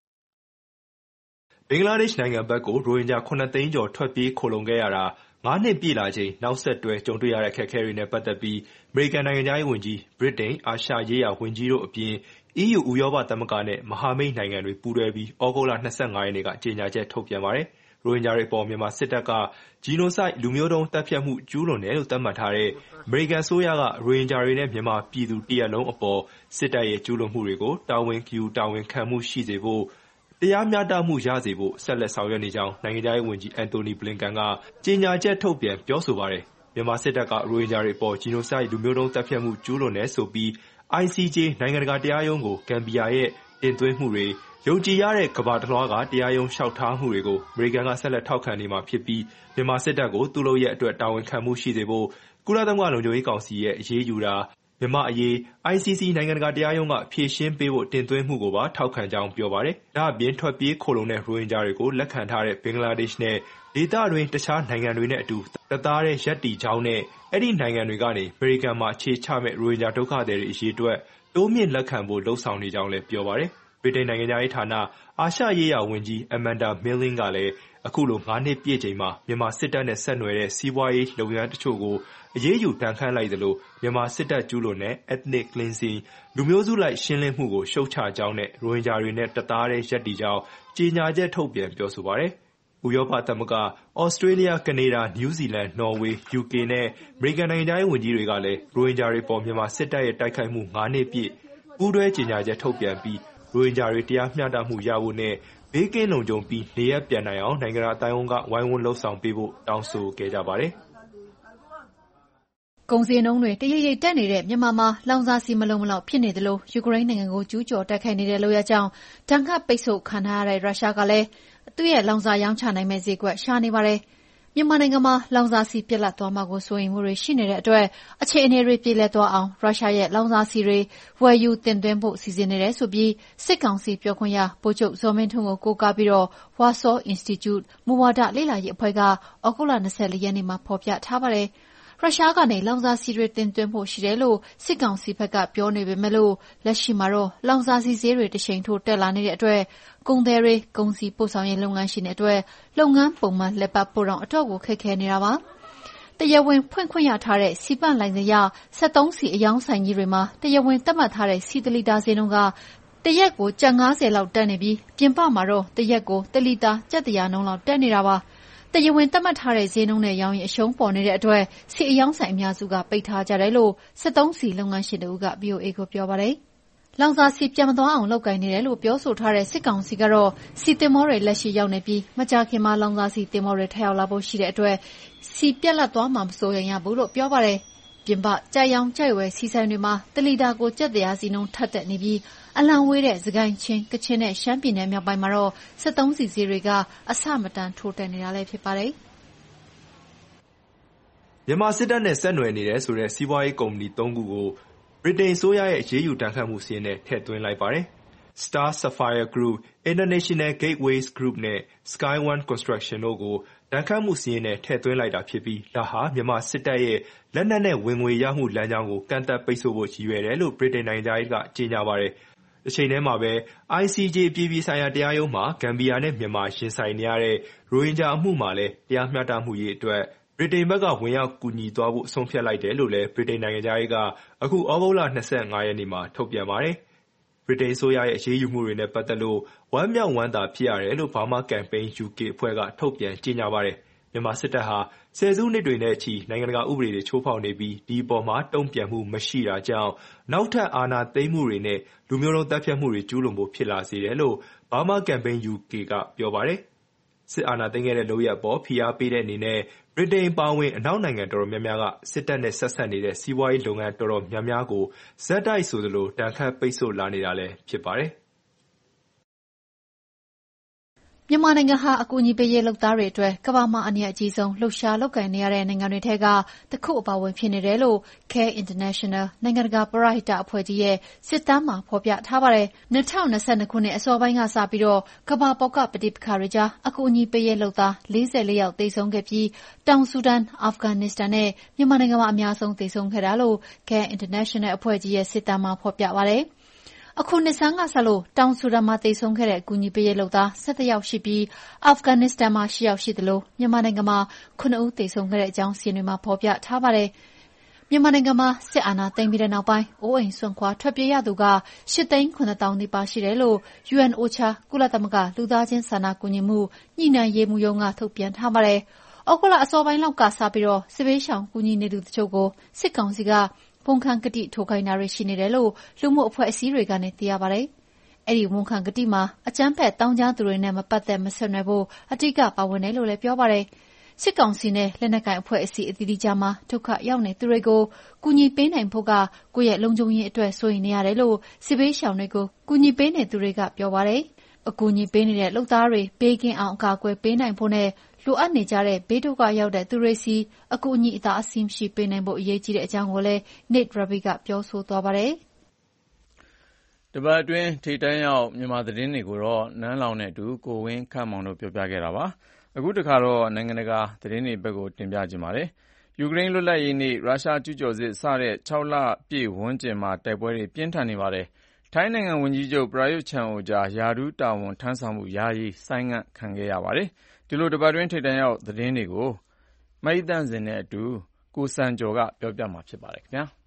။ဘင်္ဂလားဒေ့ရှ်နိုင်ငံဘက်ကိုရိုဟင်ဂျာခုနှစ်သိန်းကျော်ထွက်ပြေးခိုလှုံခဲ့ရတာငါးနှစ်ပြည့်လာချိန်နောက်ဆက်တွဲကြုံတွေ့ရတဲ့အခက်အခဲတွေနဲ့ပတ်သက်ပြီးအမေရိကန်နိုင်ငံခြားရေးဝန်ကြီး၊ဗြိတိန်အာရှရေးရာဝန်ကြီးတို့အပြင်အီးယူဥရောပသမဂ္ဂနဲ့မဟာမိတ်နိုင်ငံတွေပူးတွဲပြီးဩဂုတ်လ၂၅ရက်နေ့ကကြေညာချက်ထုတ်ပြန်ပါတယ်။ရိုဟင်ဂျာတွေအပေါ်မြန်မာစစ်တပ်ကဂျီနိုဆိုက်လူမျိုးတုံးသတ်ဖြတ်မှုကျူးလွန်တယ်လို့သတ်မှတ်ထားတဲ့အမေရိကန်အစိုးရကရိုဟင်ဂျာတွေနဲ့မြန်မာပြည်သူတရပ်လုံးအပေါ်စစ်တပ်ရဲ့ကျူးလွန်မှုတွေကိုတာဝန်ယူတာဝန်ခံမှုရှိစေဖို့တရားမျှတမှုရစေဖို့ဆက်လက်ဆောင်ရွက်နေကြောင်းနိုင်ငံခြားရေးဝန်ကြီးအန်တိုနီဘလင်ကန်ကကြေညာချက်ထုတ်ပြန်ပြောဆိုပါတယ်။မြန်မာစစ်တပ်ကရိုဟင်ဂျာတွေအပေါ်ဂျီနိုဆိုက်လူမျိုးတုံးသတ်ဖြတ်မှုကျူးလွန်တယ်ဆိုပြီး အိုင် စီ ဂျေ နိုင်ငံတကာတရားရုံးကိုဂမ်ဘီယာရဲ့တင်သွင်းမှုတွေယုံကြည်ရတဲ့ကမ္ဘာတလွှားကတရားရုံးလျှောက်ထားမှုတွေကိုအမေရိကန်ကဆက်လက်ထောက်ခံနေမှာဖြစ်ပြီးမြန်မာစစ်တပ်ကိုသူ့လုပ်ရပ်အတွက်တာဝန်ခံမှုရှိစေဖို့ကုလသမဂ္ဂလုံခြုံရေးကောင်စီရဲ့အရေးယူတာမြန်မာအရေး အိုင် စီ စီ နိုင်ငံတကာတရားရုံးကဖြေရှင်းပေးဖို့တင်သွင်းမှုကိုပါထောက်ခံကြောင်းပြောပါတယ်။ဒါ့အပြင်ထွက်ပြေးခိုလှုံတဲ့ရိုဟင်ဂျာတွေကိုလက်ခံထားတဲ့ဘင်္ဂလားဒေ့ရှ်နဲ့ဒေသတွင်းတခြားနိုင်ငံတွေနဲ့အတူတသားတည်းရပ်တည်ကြောင်းနဲ့အဲဒီနိုင်ငံတွေကနေအမေရိကန်မှာအခြေချမယ့်ရိုဟင်ဂျာဒုက္ခသည်တွေအရေးအတွက်တိုးမြင့်လက်ခံဖို့လုပ်ဆောင်နေကြောင်းလည်းပြောပါတယ်။ဗြိတိန်နိုင်ငံခြားရေးဌာနအာရှရေးရာဝန်ကြီးအမန်ဒါမင်းလင်းကလည်းအခုလိုငါးနှစ်ပြည့်ချိန်မှာမြန်မာစစ်တပ်နဲ့ဆက်နွယ်တဲ့စီးပွားရေးလုပ်ငန်းတချို့ကိုအရေးယူဒဏ်ခတ်လိုက်သလိုမြန်မာစစ်တပ်ကျူးလွန်တဲ့ ethnic cleansing လူမျိုးစုလိုက်ရှင်းလင်းမှုကိုရှုတ်ချကြောင်းနဲ့ရိုဟင်ဂျာတွေနဲ့တသားတည်းရပ်တည်ကြောင်းကြေညာချက်ထုတ်ပြန်ပြောဆိုပါတယ်။ဥရောပသမဂ္ဂ၊ဩစတြေးလျ၊ကနေဒါ၊နယူးဇီလန်၊နော်ဝေး၊ယူကေနဲ့အမေရိကန်နိုင်ငံခြားရေးဝန်ကြီးတွေကလည်းရိုဟင်ဂျာတွေအပေါ်မြန်မာစစ်တပ်ရဲ့တိုက်ခိုက်မှုငါးနှစ်ပြည့်ပူးတွဲကြေညာချက်ထုတ်ပြန်ပြီးရိုဟင်ဂျာတွေတရားမျှတမှုရဖို့နဲ့ဘေးကင်းလုံခြုံပြီးနေရပ်ပြန်နိုင်အောင်နိုင်ငံတကာအသိုင်းအဝိုင်းကဝိုင်းဝန်းလုပ်ဆောင်ပေးဖို့တောင်းဆိုခဲ့ကြပါတယ်။ကုန်စည်နှုန်းတွေတရိပ်ရိပ်တက်နေတဲ့မြန်မာမှာလောင်စာဆီမလုံမလောက်ဖြစ်နေသလိုယူကရိန်းနိုင်ငံကိုကျူးကျော်တိုက်ခိုက်နေတဲ့လုပ်ရပ်ကြောင့်ဒဏ်ခတ်ပိတ်ဆို့ခံထားရတဲ့ရုရှားကလည်းသူ့ရဲ့လောင်စာရောင်းချနိုင်မယ့်ဈေးကွက်ရှာနေပါတယ်။မြန်မာနိုင်ငံမှာလောင်စာဆီပြတ်လတ်သွားမှာကိုစိုးရိမ်မှုတွေရှိနေတဲ့အတွက်အခြေအနေတွေပြေလည်သွားအောင်ရုရှားရဲ့လောင်စာဆီတွေဝယ်ယူတင်သွင်းဖို့စီစဉ်နေတယ်ဆိုပြီးစစ်ကောင်စီပြောခွင့်ရဗိုလ်ချုပ်ဇော်မင်းထွန်းကိုကိုးကားပြီးတော့ Warsaw Institute မူဝါဒလေ့လာရေးအဖွဲ့ကဩဂုတ်လ၂၄ရက်နေ့မှာဖော်ပြထားပါတယ်။ရုရှားကနေလောင်စာဆီတွေတင်သွင်းဖို့ရှိတယ်လို့စစ်ကောင်စီဘက်ကပြောနေပေမဲ့လို့လက်ရှိမှာတော့လောင်စာဆီဈေးတွေတရှိန်ထိုးတက်လာနေတဲ့အတွက်ကုန်သည်တွေကုန်စည်ပို့ဆောင်ရေးလုပ်ငန်းရှင်တွေအတွက်လုပ်ငန်းပုံမှန်လက်ပတ်ဖို့တော့အတော့ကိုခက်ခဲနေတာပါ။တရားဝင်ဖွင့်ခွင့်ရထားတဲ့စီပန့်လိုင်စင်ရစက်သုံးဆီအယောင်းဆိုင်ကြီးတွေမှာတရားဝင်သတ်မှတ်ထားတဲ့ဆီတလီတာဈေးနှုန်းကတရက်ကိုကျပ်၅၀လောက်တက်နေပြီးပြင်ပမှာတော့တရက်ကိုတလီတာကျပ်တစ်ရာနှုန်းလောက်တက်နေတာပါ။တရားဝင်သတ်မှတ်ထားတဲ့ဈေးနှုန်းနဲ့ရောင်းရင်အရှုံးပေါ်နေတဲ့အတွက်ဆီအယောင်းဆိုင်အများစုကပိတ်ထားကြတယ်လို့စက်သုံးဆီလုပ်ငန်းရှင်တို့က ဗွီအိုအေကိုပြောပါတယ်။လောင်စာဆီပြန်မသွားအောင်လုပ်ကိုင်နေတယ်လို့ပြောဆိုထားတဲ့စစ်ကောင်စီကတော့ဆီသင်္ဘောတွေလက်ရှိရောက်နေပြီးမကြာခင်မှာလောင်စာဆီသင်္ဘောတွေထပ်ရောက်လာဖို့ရှိတဲ့အတွက်ဆီပြတ်လတ်သွားမှာမစိုးရိမ်ရဘူးလို့ပြောပါတယ်။ပြင်ပကြိုက်ရောင်ကြိုက်ဝယ်ဆီဆိုင်တွေမှာတလီတာကိုကျပ်တစ်ရာစီနှုန်းထပ်တက်နေပြီးအလံဝေးတဲ့စကိုင်းချင်းကချင်နဲ့ရှမ်းပြည်နယ်မြောက်ပိုင်းမှာတော့စက်သုံးဆီဈေးတွေကအဆမတန်ထိုးတက်နေတာလည်းဖြစ်ပါတယ်။မြန်မာစစ်တပ်နဲ့ဆက်နွယ်နေတယ်ဆိုတဲ့စီးပွားရေးကုမ္ပဏီသုံးခုကိုဗြိတိန်အစိုးရရဲ့အရေးယူဒဏ်ခတ်မှုစာရင်းနဲ့ထည့်သွင်းလိုက်ပါတယ်။ Star Sapphire Group, International Gateways Group နဲ့ Sky One Construction တို့ကိုဒဏ်ခတ်မှုစာရင်းနဲ့ထည့်သွင်းလိုက်တာဖြစ်ပြီးဒါဟာမြန်မာစစ်တပ်ရဲ့လက်နက်နဲ့ဝင်ငွေရမှုလမ်းကြောင်းကိုကန့်သတ်ပိတ်ဆို့ဖို့ရည်ရွယ်တယ်လို့ဗြိတိန်နိုင်ငံသားကကြေညာပါတယ်။တစ်ချိန်တည်းမှာပဲ အိုင် စီ ဂျေ အပြည်ပြည်ဆိုင်ရာတရားရုံးမှာဂမ်ဘီယာနဲ့မြန်မာရင်ဆိုင်နေရတဲ့ရိုဟင်ဂျာအမှုမှာလည်းတရားမျှတမှုရေးအတွက်ဗြိတိန်ဘက်ကဝင်ရောက်ကူညီသွားဖို့ဆုံးဖြတ်လိုက်တယ်လို့လည်းဗြိတိန်နိုင်ငံသားကအခုဩဂုတ်လ၂၅ရက်နေ့မှာထုတ်ပြန်ပါတယ်။ဗြိတိန်အစိုးရရဲ့အရေးယူမှုတွေနဲ့ပတ်သက်လို့ဝမ်းမြောက်ဝမ်းသာဖြစ်ရတယ်လို့ Burma Campaign ယူ ကေ အဖွဲ့ကထုတ်ပြန်ကြေညာပါတယ်။မြန်မာစစ်တပ်ဟာဆယ်စုနှစ်တွေနဲ့ချီနိုင်ငံတကာဥပဒေတွေချိုးဖောက်နေပြီးဒီအပေါ်မှာတုံ့ပြန်မှုမရှိတာကြောင့်နောက်ထပ်အာဏာသိမ်းမှုတွေနဲ့လူမျိုးတုံးသတ်ဖြတ်မှုတွေကျူးလွန်ဖို့ဖြစ်လာစေတယ်လို့ Burma Campaign ယူ ကေ ကပြောပါတယ်။စစ်အာဏာသိမ်းခဲ့တဲ့လုပ်ရပ်အပေါ်ဖိအားပေးတဲ့အနေနဲ့ဗြိတိန်အပါအဝင်အနောက်နိုင်ငံတော်တော်များများကစစ်တပ်နဲ့ဆက်စပ်နေတဲ့စီးပွားရေးလုပ်ငန်းတော်တော်များများကိုဆက်တိုက်ဆိုသလိုတန်ခတ်ပိတ်ဆို့လာနေတာလည်းဖြစ်ပါတယ်။မြန်မာနိုင်ငံဟာအကူအညီပေးရေးလုပ်သားတွေအတွက်ကမ္ဘာမှာအနည်းအကြီးဆုံးလှုပ်ရှားလုပ်ကိုင်နေရတဲ့နိုင်ငံတွေထဲကတစ်ခုအပါအဝင်ဖြစ်နေတယ်လို့ Care International နိုင်ငံတကာပရဟိတအဖွဲ့ကြီးရဲ့စစ်တမ်းမှာဖော်ပြထားပါတယ်။၂၀၂၂ခုနှစ်အစောပိုင်းကစပြီးတော့ကမ္ဘာပေါ်ကပဋိပက္ခတွေကြားအကူအညီပေးရေးလုပ်သားလေးဆယ်လေးယောက်သေဆုံးခဲ့ပြီးတောင်ဆူဒန်၊အာဖဂန်နစ္စတန်နဲ့မြန်မာနိုင်ငံမှာအများဆုံးသေဆုံးခဲ့တာလို့ Care International အဖွဲ့ကြီးရဲ့စစ်တမ်းမှာဖော်ပြပါတယ်။အခုနှစ်ဆန်းကစလို့တောင်ဆူဒန်မှာသေဆုံးခဲ့တဲ့အကူအညီပေးရေးလုပ်သား၁၁ယောက်ရှိပြီးအာဖဂန်နစ္စတန်မှာ၈ယောက်ရှိသလိုမြန်မာနိုင်ငံမှာခုနစ်ဦးသေဆုံးခဲ့တဲ့အကြောင်းစာရင်းတွေမှာဖော်ပြထားပါတယ်။မြန်မာနိုင်ငံမှာစစ်အာဏာသိမ်းပြီးတဲ့နောက်ပိုင်းအိုးအိမ်စွန့်ခွာထွက်ပြေးရသူက၈သိန်းခုနှစ်သောင်းနီးပါးရှိတယ်လို့ ယူအန် အိုချာ ကုလသမဂ္ဂလူသားချင်းစာနာကူညီမှုညှိနှိုင်းရေးမှူးရုံးကထုတ်ပြန်ထားပါတယ်။ဩဂုတ်လအစောပိုင်းလောက်ကစပြီးတော့စစ်ဘေးရှောင်ကူညီနေသူတချို့ကိုစစ်ကောင်စီကဝန်ခံကတိထိုးခိုင်းတာတွေရှိနေတယ်လို့လူမှုအဖွဲ့အစည်းတွေကနေသိရပါတယ်။အဲဒီဝန်ခံကတိမှာအကြမ်းဖက်တောင်းကြားသူတွေနဲ့မပတ်သက်မဆက်နွယ်ဖို့အဓိကပါဝင်တယ်လို့လည်းပြောပါတယ်။စစ်ကောင်စီနဲ့လက်နက်ကိုင်အဖွဲ့အစည်းအသီးသီးကြားမှာဒုက္ခရောက်နေသူတွေကိုကူညီပေးနိုင်ဖို့ကကိုယ့်ရဲ့လုံခြုံရေးအတွက်စိုးရိမ်နေရတယ်လို့စစ်ဘေးရှောင်တွေကိုကူညီပေးနေသူတွေကပြောပါတယ်။အကူအညီပေးနေတဲ့လုပ်သားတွေဘေးကင်းအောင်အကာအကွယ်ပေးနိုင်ဖို့နဲ့လိုအပ်နေကြတဲ့ဘေးဒုက္ခရောက်တဲ့သူတွေစီအကူအညီအသာအဆင်းရှိပေးနိုင်ဖို့အရေးကြီးတဲ့အကြောင်းကိုလည်း Nate Raby ကပြောဆိုသွားပါတယ်။တပတ်အတွင်းထိပ်တန်းရောက်မြန်မာသတင်းတွေကိုတော့နန်းလောင်နဲ့အတူကိုဝင်းခန့်မောင်တို့ပြောပြခဲ့တာပါ။အခုတခါတော့နိုင်ငံတကာသတင်းတွေဘက်ကိုတင်ပြကြပါမယ်။ယူကရိန်းလွတ်လပ်ရေးနေ့ရုရှားကျူးကျော်စစ်စတဲ့၆လပြည့်ဝန်းကျင်မှာတိုက်ပွဲတွေပြင်းထန်နေပါတယ်။ထိုင်းနိုင်ငံဝန်ကြီးချုပ်ပရာယွတ်ချန်အိုချာရာထူးတာဝန်ထမ်းဆောင်မှုယာယီဆိုင်းငံ့ခံခဲ့ရပါတယ်။ဒီလိုတပတ်တွင်းထိပ်တန်းရောက်သတင်းတွေကိုမအိသန့်စင်နဲ့အတူကိုစံကျော်ကပြောပြမှာဖြစ်ပါတယ်ခင်ဗျာ။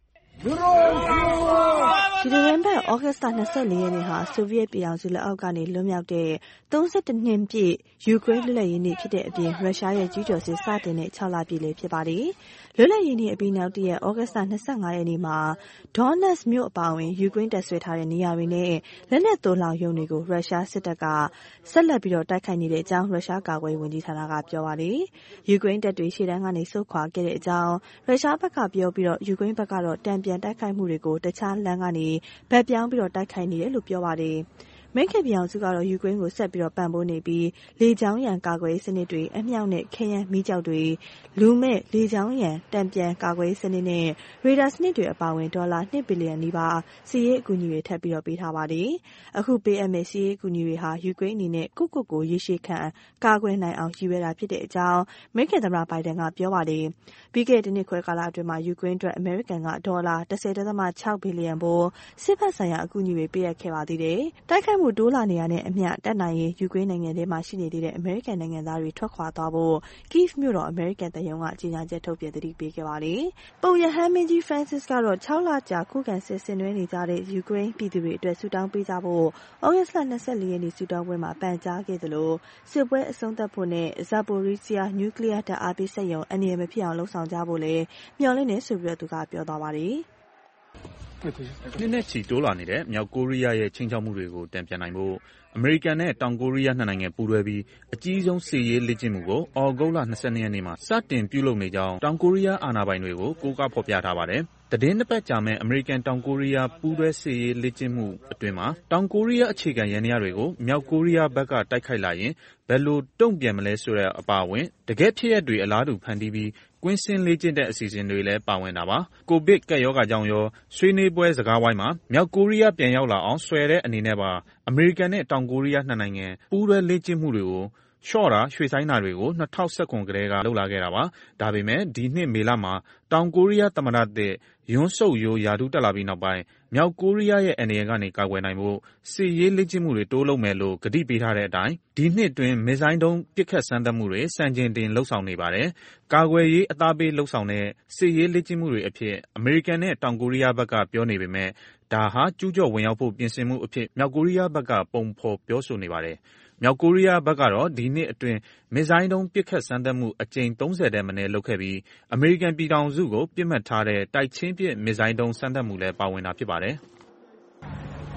ဒီလိုရင်ဘက်ဩဂတ်စ်လ၂၄ရက်နေ့ဟာဆိုဗီယက်ပြည်အောင်စုလက်အောက်ကနေလွတ်မြောက်တဲ့၃၁နှစ်ပြည့်ယူကရိန်းလွတ်လပ်ရေးနေ့ဖြစ်တဲ့အပြင်ရုရှားရဲ့ကျူးကျော်စစ်စတင်တဲ့၆လပြည့်လည်းဖြစ်ပါတယ်။လွတ်လပ်ရေးနေ့အပြီးနောက်တည့်ရက်ဩဂတ်စ်လ၂၅ရက်နေ့မှာဒေါနက်စ်မြို့အပါအဝင်ယူကရိန်းတပ်ဆွဲထားတဲ့နေရာတွေနဲ့လက်နက်သိုလှောင်ရုံတွေကိုရုရှားစစ်တပ်ကဆက်လက်ပြီးတော့တိုက်ခိုက်နေတဲ့အကြောင်းရုရှားကာကွယ်ရေးဝန်ကြီးဌာနကပြောပါတယ်။ယူကရိန်းတပ်တွေရှေ့တန်းကနေဆုတ်ခွာခဲ့တဲ့အကြောင်းရုရှားဘက်ကပြောပြီးတော့ယူကရိန်းဘက်ကတော့တံပြန်တိုက်ခိုက်မှုတွေကိုတခြားလမ်းကနေဗတ်ပြောင်းပြီးတော့တိုက်ခိုက်နေတယ်လို့ပြောပါတယ်။မိတ်ခင်ပြည်အောင်စုကတော့ယူကရိန်းကိုဆက်ပြီးတော့ပံ့ပိုးနေပြီးလေကြောင်းရန်ကာကွယ်ရေးစနစ်တွေအမြောက်နဲ့ခဲယမ်းမီးကျောက်တွေလူမဲ့လေကြောင်းရန်တံပြန်ကာကွယ်ရေးစနစ်နဲ့ရေဒါစနစ်တွေအပါအဝင်ဒေါ်လာ၂ဘီလီယံနီးပါးစီးရေးအကူအညီတွေထပ်ပြီးတော့ပေးထားပါတယ်။အခုပေးအပ်မယ့်စီးရေးအကူအညီတွေဟာယူကရိန်းအနေနဲ့ကိုယ့်ကိုယ်ကိုရေရှည်ခံကာကွယ်နိုင်အောင်ရည်ရွယ်တာဖြစ်တဲ့အကြောင်းမိတ်ခင်သမ္မတဘိုင်ဒန်ကပြောပါတယ်။ပြီးခဲ့တဲ့နှစ်ခွဲကာလအတွင်းမှာယူကရိန်းအတွက်အမေရိကန်ကဒေါ်လာ၁၀.၆ဘီလီယံပိုစစ်ဘက်ဆိုင်ရာအကူအညီတွေပေးအပ်ခဲ့ပါသေးတယ်။တိုက်ခိုက်မှုတိုးလာနေရတဲ့အမျှတက်နိုင်ရင်ယူကရိန်းနိုင်ငံထဲမှာရှိနေသေးတဲ့အမေရိကန်နိုင်ငံသားတွေထွက်ခွာသွားဖို့ကိဗ်မြို့တော်အမေရိကန်တရုံကကြေညာချက်ထုတ်ပြန်သတိပေးခဲ့ပါတယ်။ပုပ်ရဟန်းမင်းကြီးဖရန့်စစ်ကတော့၆လကြာခုခံစစ်ဆင်နွှဲနေကြတဲ့ယူကရိန်းပြည်သူတွေအတွက်ဆုတောင်းပေးကြဖို့ဩဂတ်စ်လ၂၄ရက်နေ့ဆုတောင်းပွဲမှာပန်ကြားခဲ့သလိုစစ်ပွဲအဆုံးသတ်ဖို့နဲ့ဇာပိုရီးဂျီယာနျူကလ িয়ার ဓာတ်အားပေးစက်ရုံအန္တရာယ်မဖြစ်အောင်လှုံ့ဆော်ကြဖို့လည်းမျှော်လင့်နေဆိုပြီးတော့သူကပြောသွားပါတယ်။နှစ်နဲ့ချီတိုးလာနေတဲ့မြောက်ကိုရီးယားရဲ့ခြိမ်းခြောက်မှုတွေကိုတန်ပြန်နိုင်ဖို့အမေရိကန်နဲ့တောင်ကိုရီးယားနှစ်နိုင်ငံပူးတွဲပြီးအကြီးဆုံးစစ်ရေးလေ့ကျင့်မှုကိုဩဂုတ်လ၂၂ရက်နေ့မှာစတင်ပြုလုပ်နေကြောင်းတောင်ကိုရီးယားအာဏာပိုင်တွေကိုကိုးကားဖော်ပြထားပါတယ်။သတင်းတစ်ပတ်ကြာမဲ့အမေရိကန်တောင်ကိုရီးယားပူးတွဲစစ်ရေးလေ့ကျင့်မှုအတွင်းမှာတောင်ကိုရီးယားအခြေခံယန္တရားတွေကိုမြောက်ကိုရီးယားဘက်ကတိုက်ခိုက်လာရင်ဘယ်လိုတုံ့ပြန်မလဲဆိုတဲ့အပါအဝင်တကယ့်ဖြစ်ရပ်တွေအလားတူဖန်တီးပြီးကွင်းဆင်းလေ့ကျင့်တဲ့အစီအစဉ်တွေလည်းပါဝင်တာပါ။ကိုဗစ်ကပ်ရောဂါကြောင့်ရောဆွေးနွေးပွဲစကားဝိုင်းမှာမြောက်ကိုရီးယားပြန်ရောက်လာအောင်ဆွယ်တဲ့အနေနဲ့ပါအမေရိကန်နဲ့တောင်ကိုရီးယားနှစ်နိုင်ငံပူးတွဲလေ့ကျင့်မှုတွေကိုလျှော့တာရွှေ့ဆိုင်းတာတွေကို၂၀၁၇ကတည်းကလုပ်လာခဲ့တာပါ။ဒါပေမဲ့ဒီနှစ်မေလမှာတောင်ကိုရီးယားသမ္မတသစ်ယွန်းဆုတ်ယိုးရာထူးတက်လာပြီးနောက်ပိုင်းမြောက်ကိုရီးယားရဲ့အန္တရာယ်ကနေကာကွယ်နိုင်ဖို့စစ်ရေးလေ့ကျင့်မှုတွေတိုးလုပ်မယ်လို့ကတိပေးထားတဲ့အတိုင်းဒီနှစ်အတွင်းမစ်ဇိုင်းဒုံးပစ်ခတ်စမ်းသပ်မှုတွေစံချိန်တင်လုပ်ဆောင်နေပါတယ်။ကာကွယ်ရေးအသားပေးလုပ်ဆောင်တဲ့စစ်ရေးလေ့ကျင့်မှုတွေအဖြစ်အမေရိကန်နဲ့တောင်ကိုရီးယားဘက်ကပြောနေပေမဲ့ဒါဟာကျူးကျော်ဝင်ရောက်ဖို့ပြင်ဆင်မှုအဖြစ်မြောက်ကိုရီးယားဘက်ကပုံဖော်ပြောဆိုနေပါတယ်။မြောက်ကိုရီးယားဘက်ကတော့ဒီနှစ်အတွင်းမစ်ဇိုင်းဒုံးပစ်ခတ်စမ်းသပ်မှုအကြိမ်၃၀ထက်မနည်းလုပ်ခဲ့ပြီးအမေရိကန်ပြည်ထောင်စုကိုပစ်မှတ်ထားတဲ့တိုက်ချင်းပစ်မစ်ဇိုင်းဒုံးစမ်းသပ်မှုလည်းပါဝင်တာဖြစ်ပါတယ်။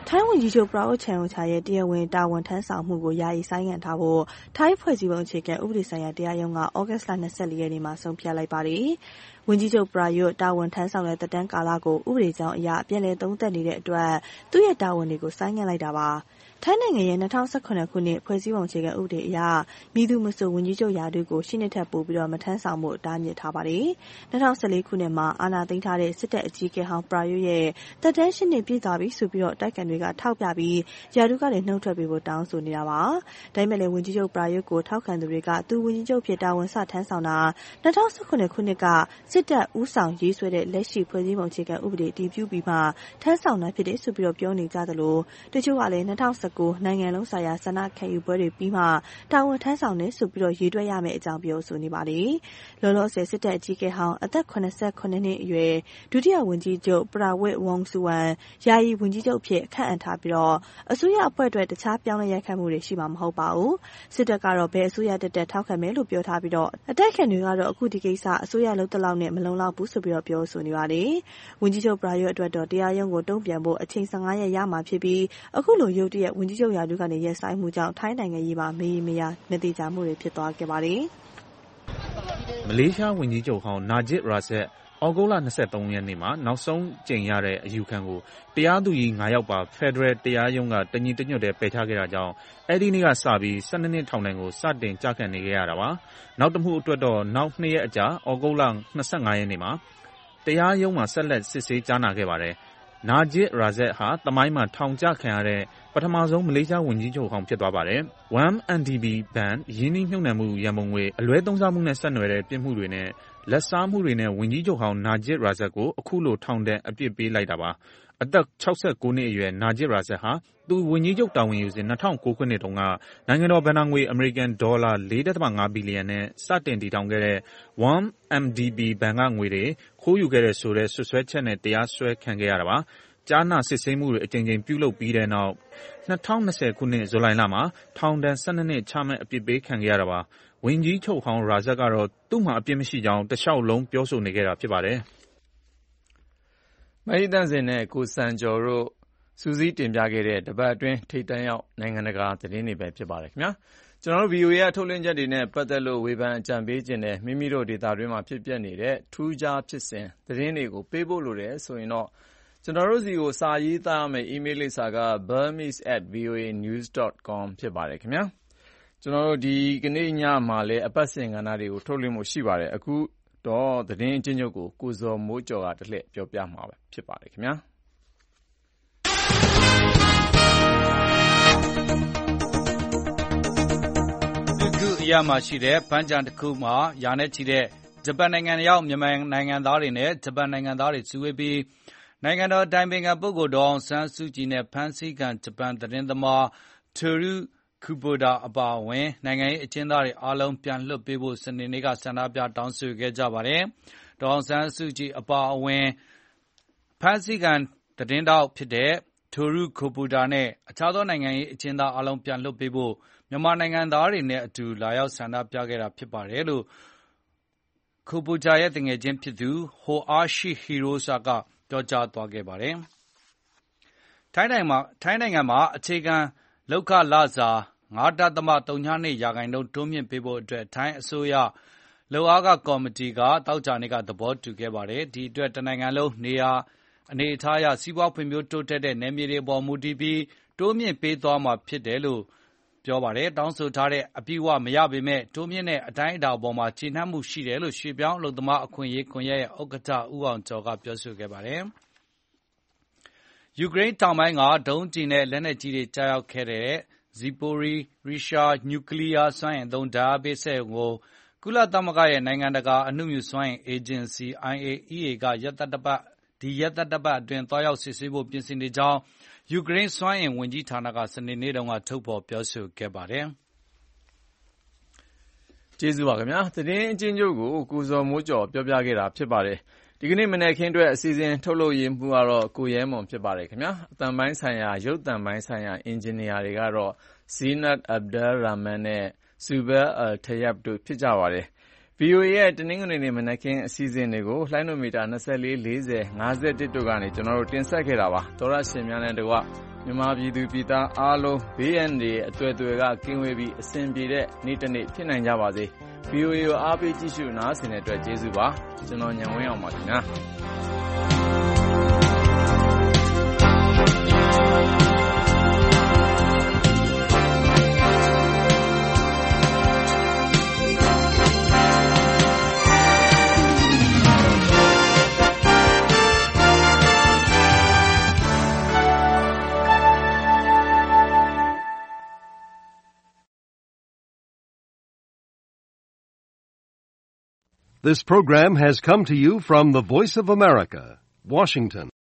ထိုင်းဝန်ကြီးချုပ်ပရာယွတ်ချန်အိုချာရဲ့တရားဝင်တာဝန်ထမ်းဆောင်မှုကိုယာယီဆိုင်းငံ့ထားဖို့ထိုင်းဖွဲ့စည်းပုံအခြေခံဥပဒေဆိုင်ရာတရားရုံးကဩဂတ်စ်လ၂၄ရက်နေ့မှာဆုံးဖြတ်လိုက်ပါတယ်။ဝန်ကြီးချုပ်ပရာယွတ်တာဝန်ထမ်းဆောင်တဲ့သက်တမ်းကာလကိုဥပဒေကြောင်းအရပြန်လည်သုံးသပ်နေတဲ့အတွက်သူ့ရဲ့တာဝန်တွေကိုဆိုင်းငံ့လိုက်တာပါ။ထိုင်းနိုင်ငံရဲ့၂၀၁၇ခုနှစ်ဖွဲ့စည်းပုံအခြေခံဥပဒေအရမည်သူမဆိုဝန်ကြီးချုပ်ရာထူးကိုရှစ်နှစ်ထက်ပိုပြီးတော့မထမ်းဆောင်မှုတားမြစ်ထားပါတယ်။၂၀၁၄ခုနှစ်မှာအာဏာသိမ်းထားတဲ့စစ်တပ်အကြီးအကဲဟောင်းပရာယွတ်ရဲ့သက်တမ်းရှစ်နှစ်ပြည့်သွားပြီဆိုပြီးတော့တိုက်ခံတွေကထောက်ပြပြီးရာထူးကနေနှုတ်ထွက်ပေးဖို့တောင်းဆိုနေတာပါ။ဒါပေမဲ့လည်းဝန်ကြီးချုပ်ပရာယွတ်ကိုထောက်ခံသူတွေကသူဝန်ကြီးချုပ်ဖြစ်တာဝန်စထမ်းဆောင်တာ၂၀၁၇ခုနှစ်ကစစ်တပ်ဦးဆောင်ရေးဆွဲတဲ့လက်ရှိဖွဲ့စည်းပုံအခြေခံဥပဒေတည်ပြုပြီးမှထမ်းဆောင်တာဖြစ်တယ်ဆိုပြီးတော့ပြောနေကြသလိုတချို့ကလည်း၂၀၁၉နိုင်ငံလုံးဆိုင်ရာဆန္ဒခံယူပွဲတွေပြီးမှတာဝန်ထမ်းဆောင်နေဆိုပြီးတော့ရေးတွက်ရမယ့်အကြောင်းပြောဆိုနေပါတယ်။လောလောဆယ်စစ်တပ်အကြီးအကဲဟောင်းအသက်၇၈နှစ်အရွယ်ဒုတိယဝန်ကြီးချုပ်ပရာဝစ်ဝမ်ဆူဝမ်ယာယီဝန်ကြီးချုပ်ဖြစ်ခန့်အပ်ထားပြီးတော့အစိုးရအဖွဲ့အတွက်တခြားပြောင်းလဲရိုက်ခတ်မှုတွေရှိမှာမဟုတ်ပါဘူး။စစ်တပ်ကတော့ဘယ်အစိုးရတက်တက်ထောက်ခံမယ်လို့ပြောထားပြီးတော့အတိုက်ခံတွေကတော့အခုဒီကိစ္စအစိုးရလုံးတလောက်နဲ့မလုံလောက်ဘူးဆိုပြီးတော့ပြောဆိုနေပါတယ်။ဝန်ကြီးချုပ်ပရာယွတ်အတွက်တော့တရားရုံးကိုတုံ့ပြန်ဖို့အချိန်၁၅ရက်ရမှာဖြစ်ပြီးအခုလိုရုတ်တရက်ဝန်ကြီးချုပ်ရာထူးကနေရက်ဆိုင်မှုကြောင့်ထိုင်းနိုင်ငံရေးမှာမေးမရမတိကျမှုတွေဖြစ်သွားခဲ့ပါတယ်။မလေးရှားဝန်ကြီးချုပ်ဟောင်းနာဂျစ်ရာဇက်ဩဂုတ်လ၂၃ရက်နေ့မှာနောက်ဆုံးကြိမ်ရတဲ့အယူခံကိုတရားသူကြီး၅ယောက်ပါဖက်ဒရယ်တရားရုံးကတညီတညွတ်တည်းပယ်ချခဲ့တာကြောင့်အဲဒီနေ့ကစပြီး၁၂နှစ်ထောင်ဒဏ်ကိုစတင်ကျခံနေခဲ့ရတာပါ။နောက်တစ်မှုအတွက်တော့နောက်နှစ်ရက်အကြာဩဂုတ်လ၂၅ရက်နေ့မှာတရားရုံးမှာဆက်လက်စစ်ဆေးကြားနာခဲ့ပါတယ်။နာဂျစ်ရာဇက်ဟာသမိုင်းမှာထောင်ကျခံရတဲ့ပထမဆုံးမလေးရှားဝန်ကြီးချုပ်ဟောင်းဖြစ်သွားပါတယ်။ one အန် ဒီ ဘီ ဘဏ်ရင်းနှီးမြှုပ်နှံမှုရန်ပုံငွေအလွဲသုံးစားမှုနဲ့ဆက်နွယ်တဲ့ပြစ်မှုတွေနဲ့လက်စားမှုတွေနဲ့ဝန်ကြီးချုပ်ဟောင်းနာဂျစ်ရာဇက်ကိုအခုလိုထောင်ဒဏ်အပြစ်ပေးလိုက်တာပါ။အသက်၆၉နှစ်အရွယ်နာဂျစ်ရာဇက်ဟာသူဝန်ကြီးချုပ်တာဝန်ယူစဉ်၂၀၀၉ခုနှစ်တုန်းကနိုင်ငံတော်ဘဏ္ဍာငွေအမေရိကန်ဒေါ်လာ၄ဒသမ၅ဘီလီယံနဲ့စတင်တည်ထောင်ခဲ့တဲ့ one အမ် ဒီ ဘီ ဘဏ်ကငွေတွေခိုးယူခဲ့တဲ့ဆိုတဲ့စွပ်စွဲချက်နဲ့တရားစွဲခံခဲ့ရတာပါ။ကြားနာစစ်ဆေးမှုတွေအကြိမ်ကြိမ်ပြုလုပ်ပြီးတဲ့နောက်၂၀၂၀ခုနှစ်ဇူလိုင်လမှာထောင်ဒဏ်၁၂နှစ်ချမှတ်အပြစ်ပေးခံခဲ့ရတာပါ။ဝန်ကြီးချုပ်ဟောင်းရာဇက်ကတော့သူ့မှာအပြစ်မရှိကြောင်းတလျှောက်လုံးပြောဆိုနေခဲ့တာဖြစ်ပါတယ်။မအိသန့်စင်နဲ့ကိုစံကျော်တို့စူးစီးတင်ပြခဲ့တဲ့တပတ်အတွင်းထိပ်တန်းရောက်နိုင်ငံတကာသတင်းတွေပဲဖြစ်ပါတယ်ခင်ဗျာ။ကျွန်တော်တို့ ဗီအိုအေ ရဲ့ထုတ်လွှင့်ချက်တွေနဲ့ပတ်သက်လို့ဝေဖန်အကြံပေးခြင်းနဲ့မိမိတို့ဒေတာတွင်းမှာဖြစ်ပျက်နေတဲ့ထူးခြားဖြစ်စဉ်သတင်းတွေကိုပေးဖို့လိုတယ်ဆိုရင်တော့ကျွန်တော်တို့စီကိုစာရေးသားရမယ့် email လိပ်စာက burmese at voa news dot com ဖြစ်ပါတယ်ခင်ဗျာကျွန်တော်တို့ဒီကနေ့ညမှာလည်းအပတ်စဉ်ကဏ္ဍတွေကိုထုတ်လွှင့်မှုရှိပါတယ်အခုတော့သတင်းအချင်းချုပ်ကိုကိုဇော်မိုးကျော်ကတလှည့်ပြောပြမှာဖြစ်ပါတယ်ခင်ဗျာအခုအရမှာရှိတဲ့ပန်းချံတစ်ခုမှာယာနဲ့ချီတဲ့ဂျပန်နိုင်ငံရောက်မြန်မာနိုင်ငံသားတွေနဲ့ဂျပန်နိုင်ငံသားတွေစုဝေးပြီးနိုင်ငံတော်အတိုင်ပင်ခံပုဂ္ဂိုလ်ဒေါ်အောင်ဆန်းစုကြည်နဲ့ဖမ်းဆီးခံဂျပန်သတင်းသမားတိုရူကူဘိုဒါအပါအဝင်နိုင်ငံရေးအကျဉ်းသားတွေအားလုံးပြန်လွှတ်ပေးဖို့စနေနေ့ကဆန္ဒပြတောင်းဆိုခဲ့ကြပါတယ်။ဒေါ်အောင်ဆန်းစုကြည်အပါအဝင်ဖမ်းဆီးခံသတင်းတောက်ဖြစ်တဲ့တိုရူကူဘိုဒါနဲ့အခြားသောနိုင်ငံရေးအကျဉ်းသားအားလုံးပြန်လွှတ်ပေးဖို့မြန်မာနိုင်ငံသားတွေနဲ့အတူလာရောက်ဆန္ဒပြခဲ့တာဖြစ်ပါတယ်လို့ကူဘိုဒါရဲ့တငယ်ချင်းဖြစ်သူဟိုအားရှိဟီရိုးဆာကပြောကြားသွားခဲ့ပါတယ်။ထိုင်းနိုင်ငံမှာထိုင်းနိုင်ငံမှာအခြေခံလောက်ခလစာ၅ဒသမ၃၂ရာခိုင်နှုန်းတိုးမြင့်ပေးဖို့အတွက်ထိုင်းအစိုးရလုပ်အားကကော်မတီကတောက်ကြနေကသဘောတူခဲ့ပါတယ်။ဒီအတွက်တနိုင်ငံလုံးနေရာအနေအထားအရစီးပွားဖွံ့ဖြိုးတိုးတက်တဲ့နယ်မြေတွေပေါ်မူတည်ပြီးတိုးမြင့်ပေးသွားမှာဖြစ်တယ်လို့ပြောပါတယ်။တောင်းဆိုထားတဲ့အပြည့်အဝမရပေမဲ့တိုးမြင့်တဲ့အတိုင်းအတာအပေါ်မှာကျေနပ်မှုရှိတယ်လို့ရွှေပြောင်းအလုပ်သမားအခွင့်အရေးကွန်ရက်ရဲ့ဥက္ကဋ္ဌဦးအောင်ကျော်ကပြောဆိုခဲ့ပါတယ်။ယူကရိန်းတောင်ပိုင်းကဒုံးကျည်နဲ့လက်နက်ကြီးတွေကြားရောက်ခဲ့တဲ့ဇီပိုရီရီရှားနျူကလ িয়ার စွမ်းအင်သုံးဓာတ်အားပေးစက်ရုံကိုကုလသမဂ္ဂရဲ့နိုင်ငံတကာအနုမြူစွမ်းအင်အေဂျင်စီ အိုင်အေအီးအေ ကရက်သတ္တပတ်ဒီရက်သတ္တပတ်အတွင်းသွားရောက်စစ်ဆေးဖို့ပြင်ဆင်နေကြောင်းယူကရိန်းစွမ်းအင်ဝန်ကြီးဌာနကစနေနေ့တုန်းကထုတ်ဖော်ပြောဆိုခဲ့ပါတယ်။ကျေးဇူးပါခင်ဗျာ။သတင်းအချင်းချုပ်ကိုကိုဇော်မိုးကျော်ပြောပြခဲ့တာဖြစ်ပါတယ်။ဒီကနေ့မနေ့ခင်းအတွက်အစီအစဉ်ထုတ်လုပ်ရေးမှုကတော့ကိုရဲမွန်ဖြစ်ပါတယ်ခင်ဗျာ။အတန်ပိုင်းဆိုင်ရာရုပ်တံပိုင်းဆိုင်ရာအင်ဂျင်နီယာတွေကတော့ဇီနတ်အဗ်ဒယ်ရာမန်နဲ့ဆူဘဲအယ်ထယပ်တို့ဖြစ်ကြပါတယ်။ ဗီအိုအေ ရဲ့တနင်္ဂနွေနေ့မနက်ခင်းအစီအစဉ်တွေကိုလှိုင်းနိုမီတာ၂၄ ၄၀ ၅၁တို့ကနေကျွန်တော်တို့တင်ဆက်ခဲ့တာပါ။သောရရှင်များနဲ့တကွမြန်မာပြည်သူပြည်သားအားလုံးဘေးအန္တရာယ်အသွယ်သွယ်ကကင်းဝေးပြီးအဆင်ပြေတဲ့နေ့တစ်နေ့ဖြစ်နိုင်ကြပါစေ။ ဗီအိုအေ ကိုအားပေးကြည့်ရှုနားဆင်တဲ့အတွက်ကျေးဇူးပါ။ကျွန်တော်ဉာဏ်ဝင်းအောင်ပါခင်ဗျာ။ This program has come to you from the Voice of America, Washington.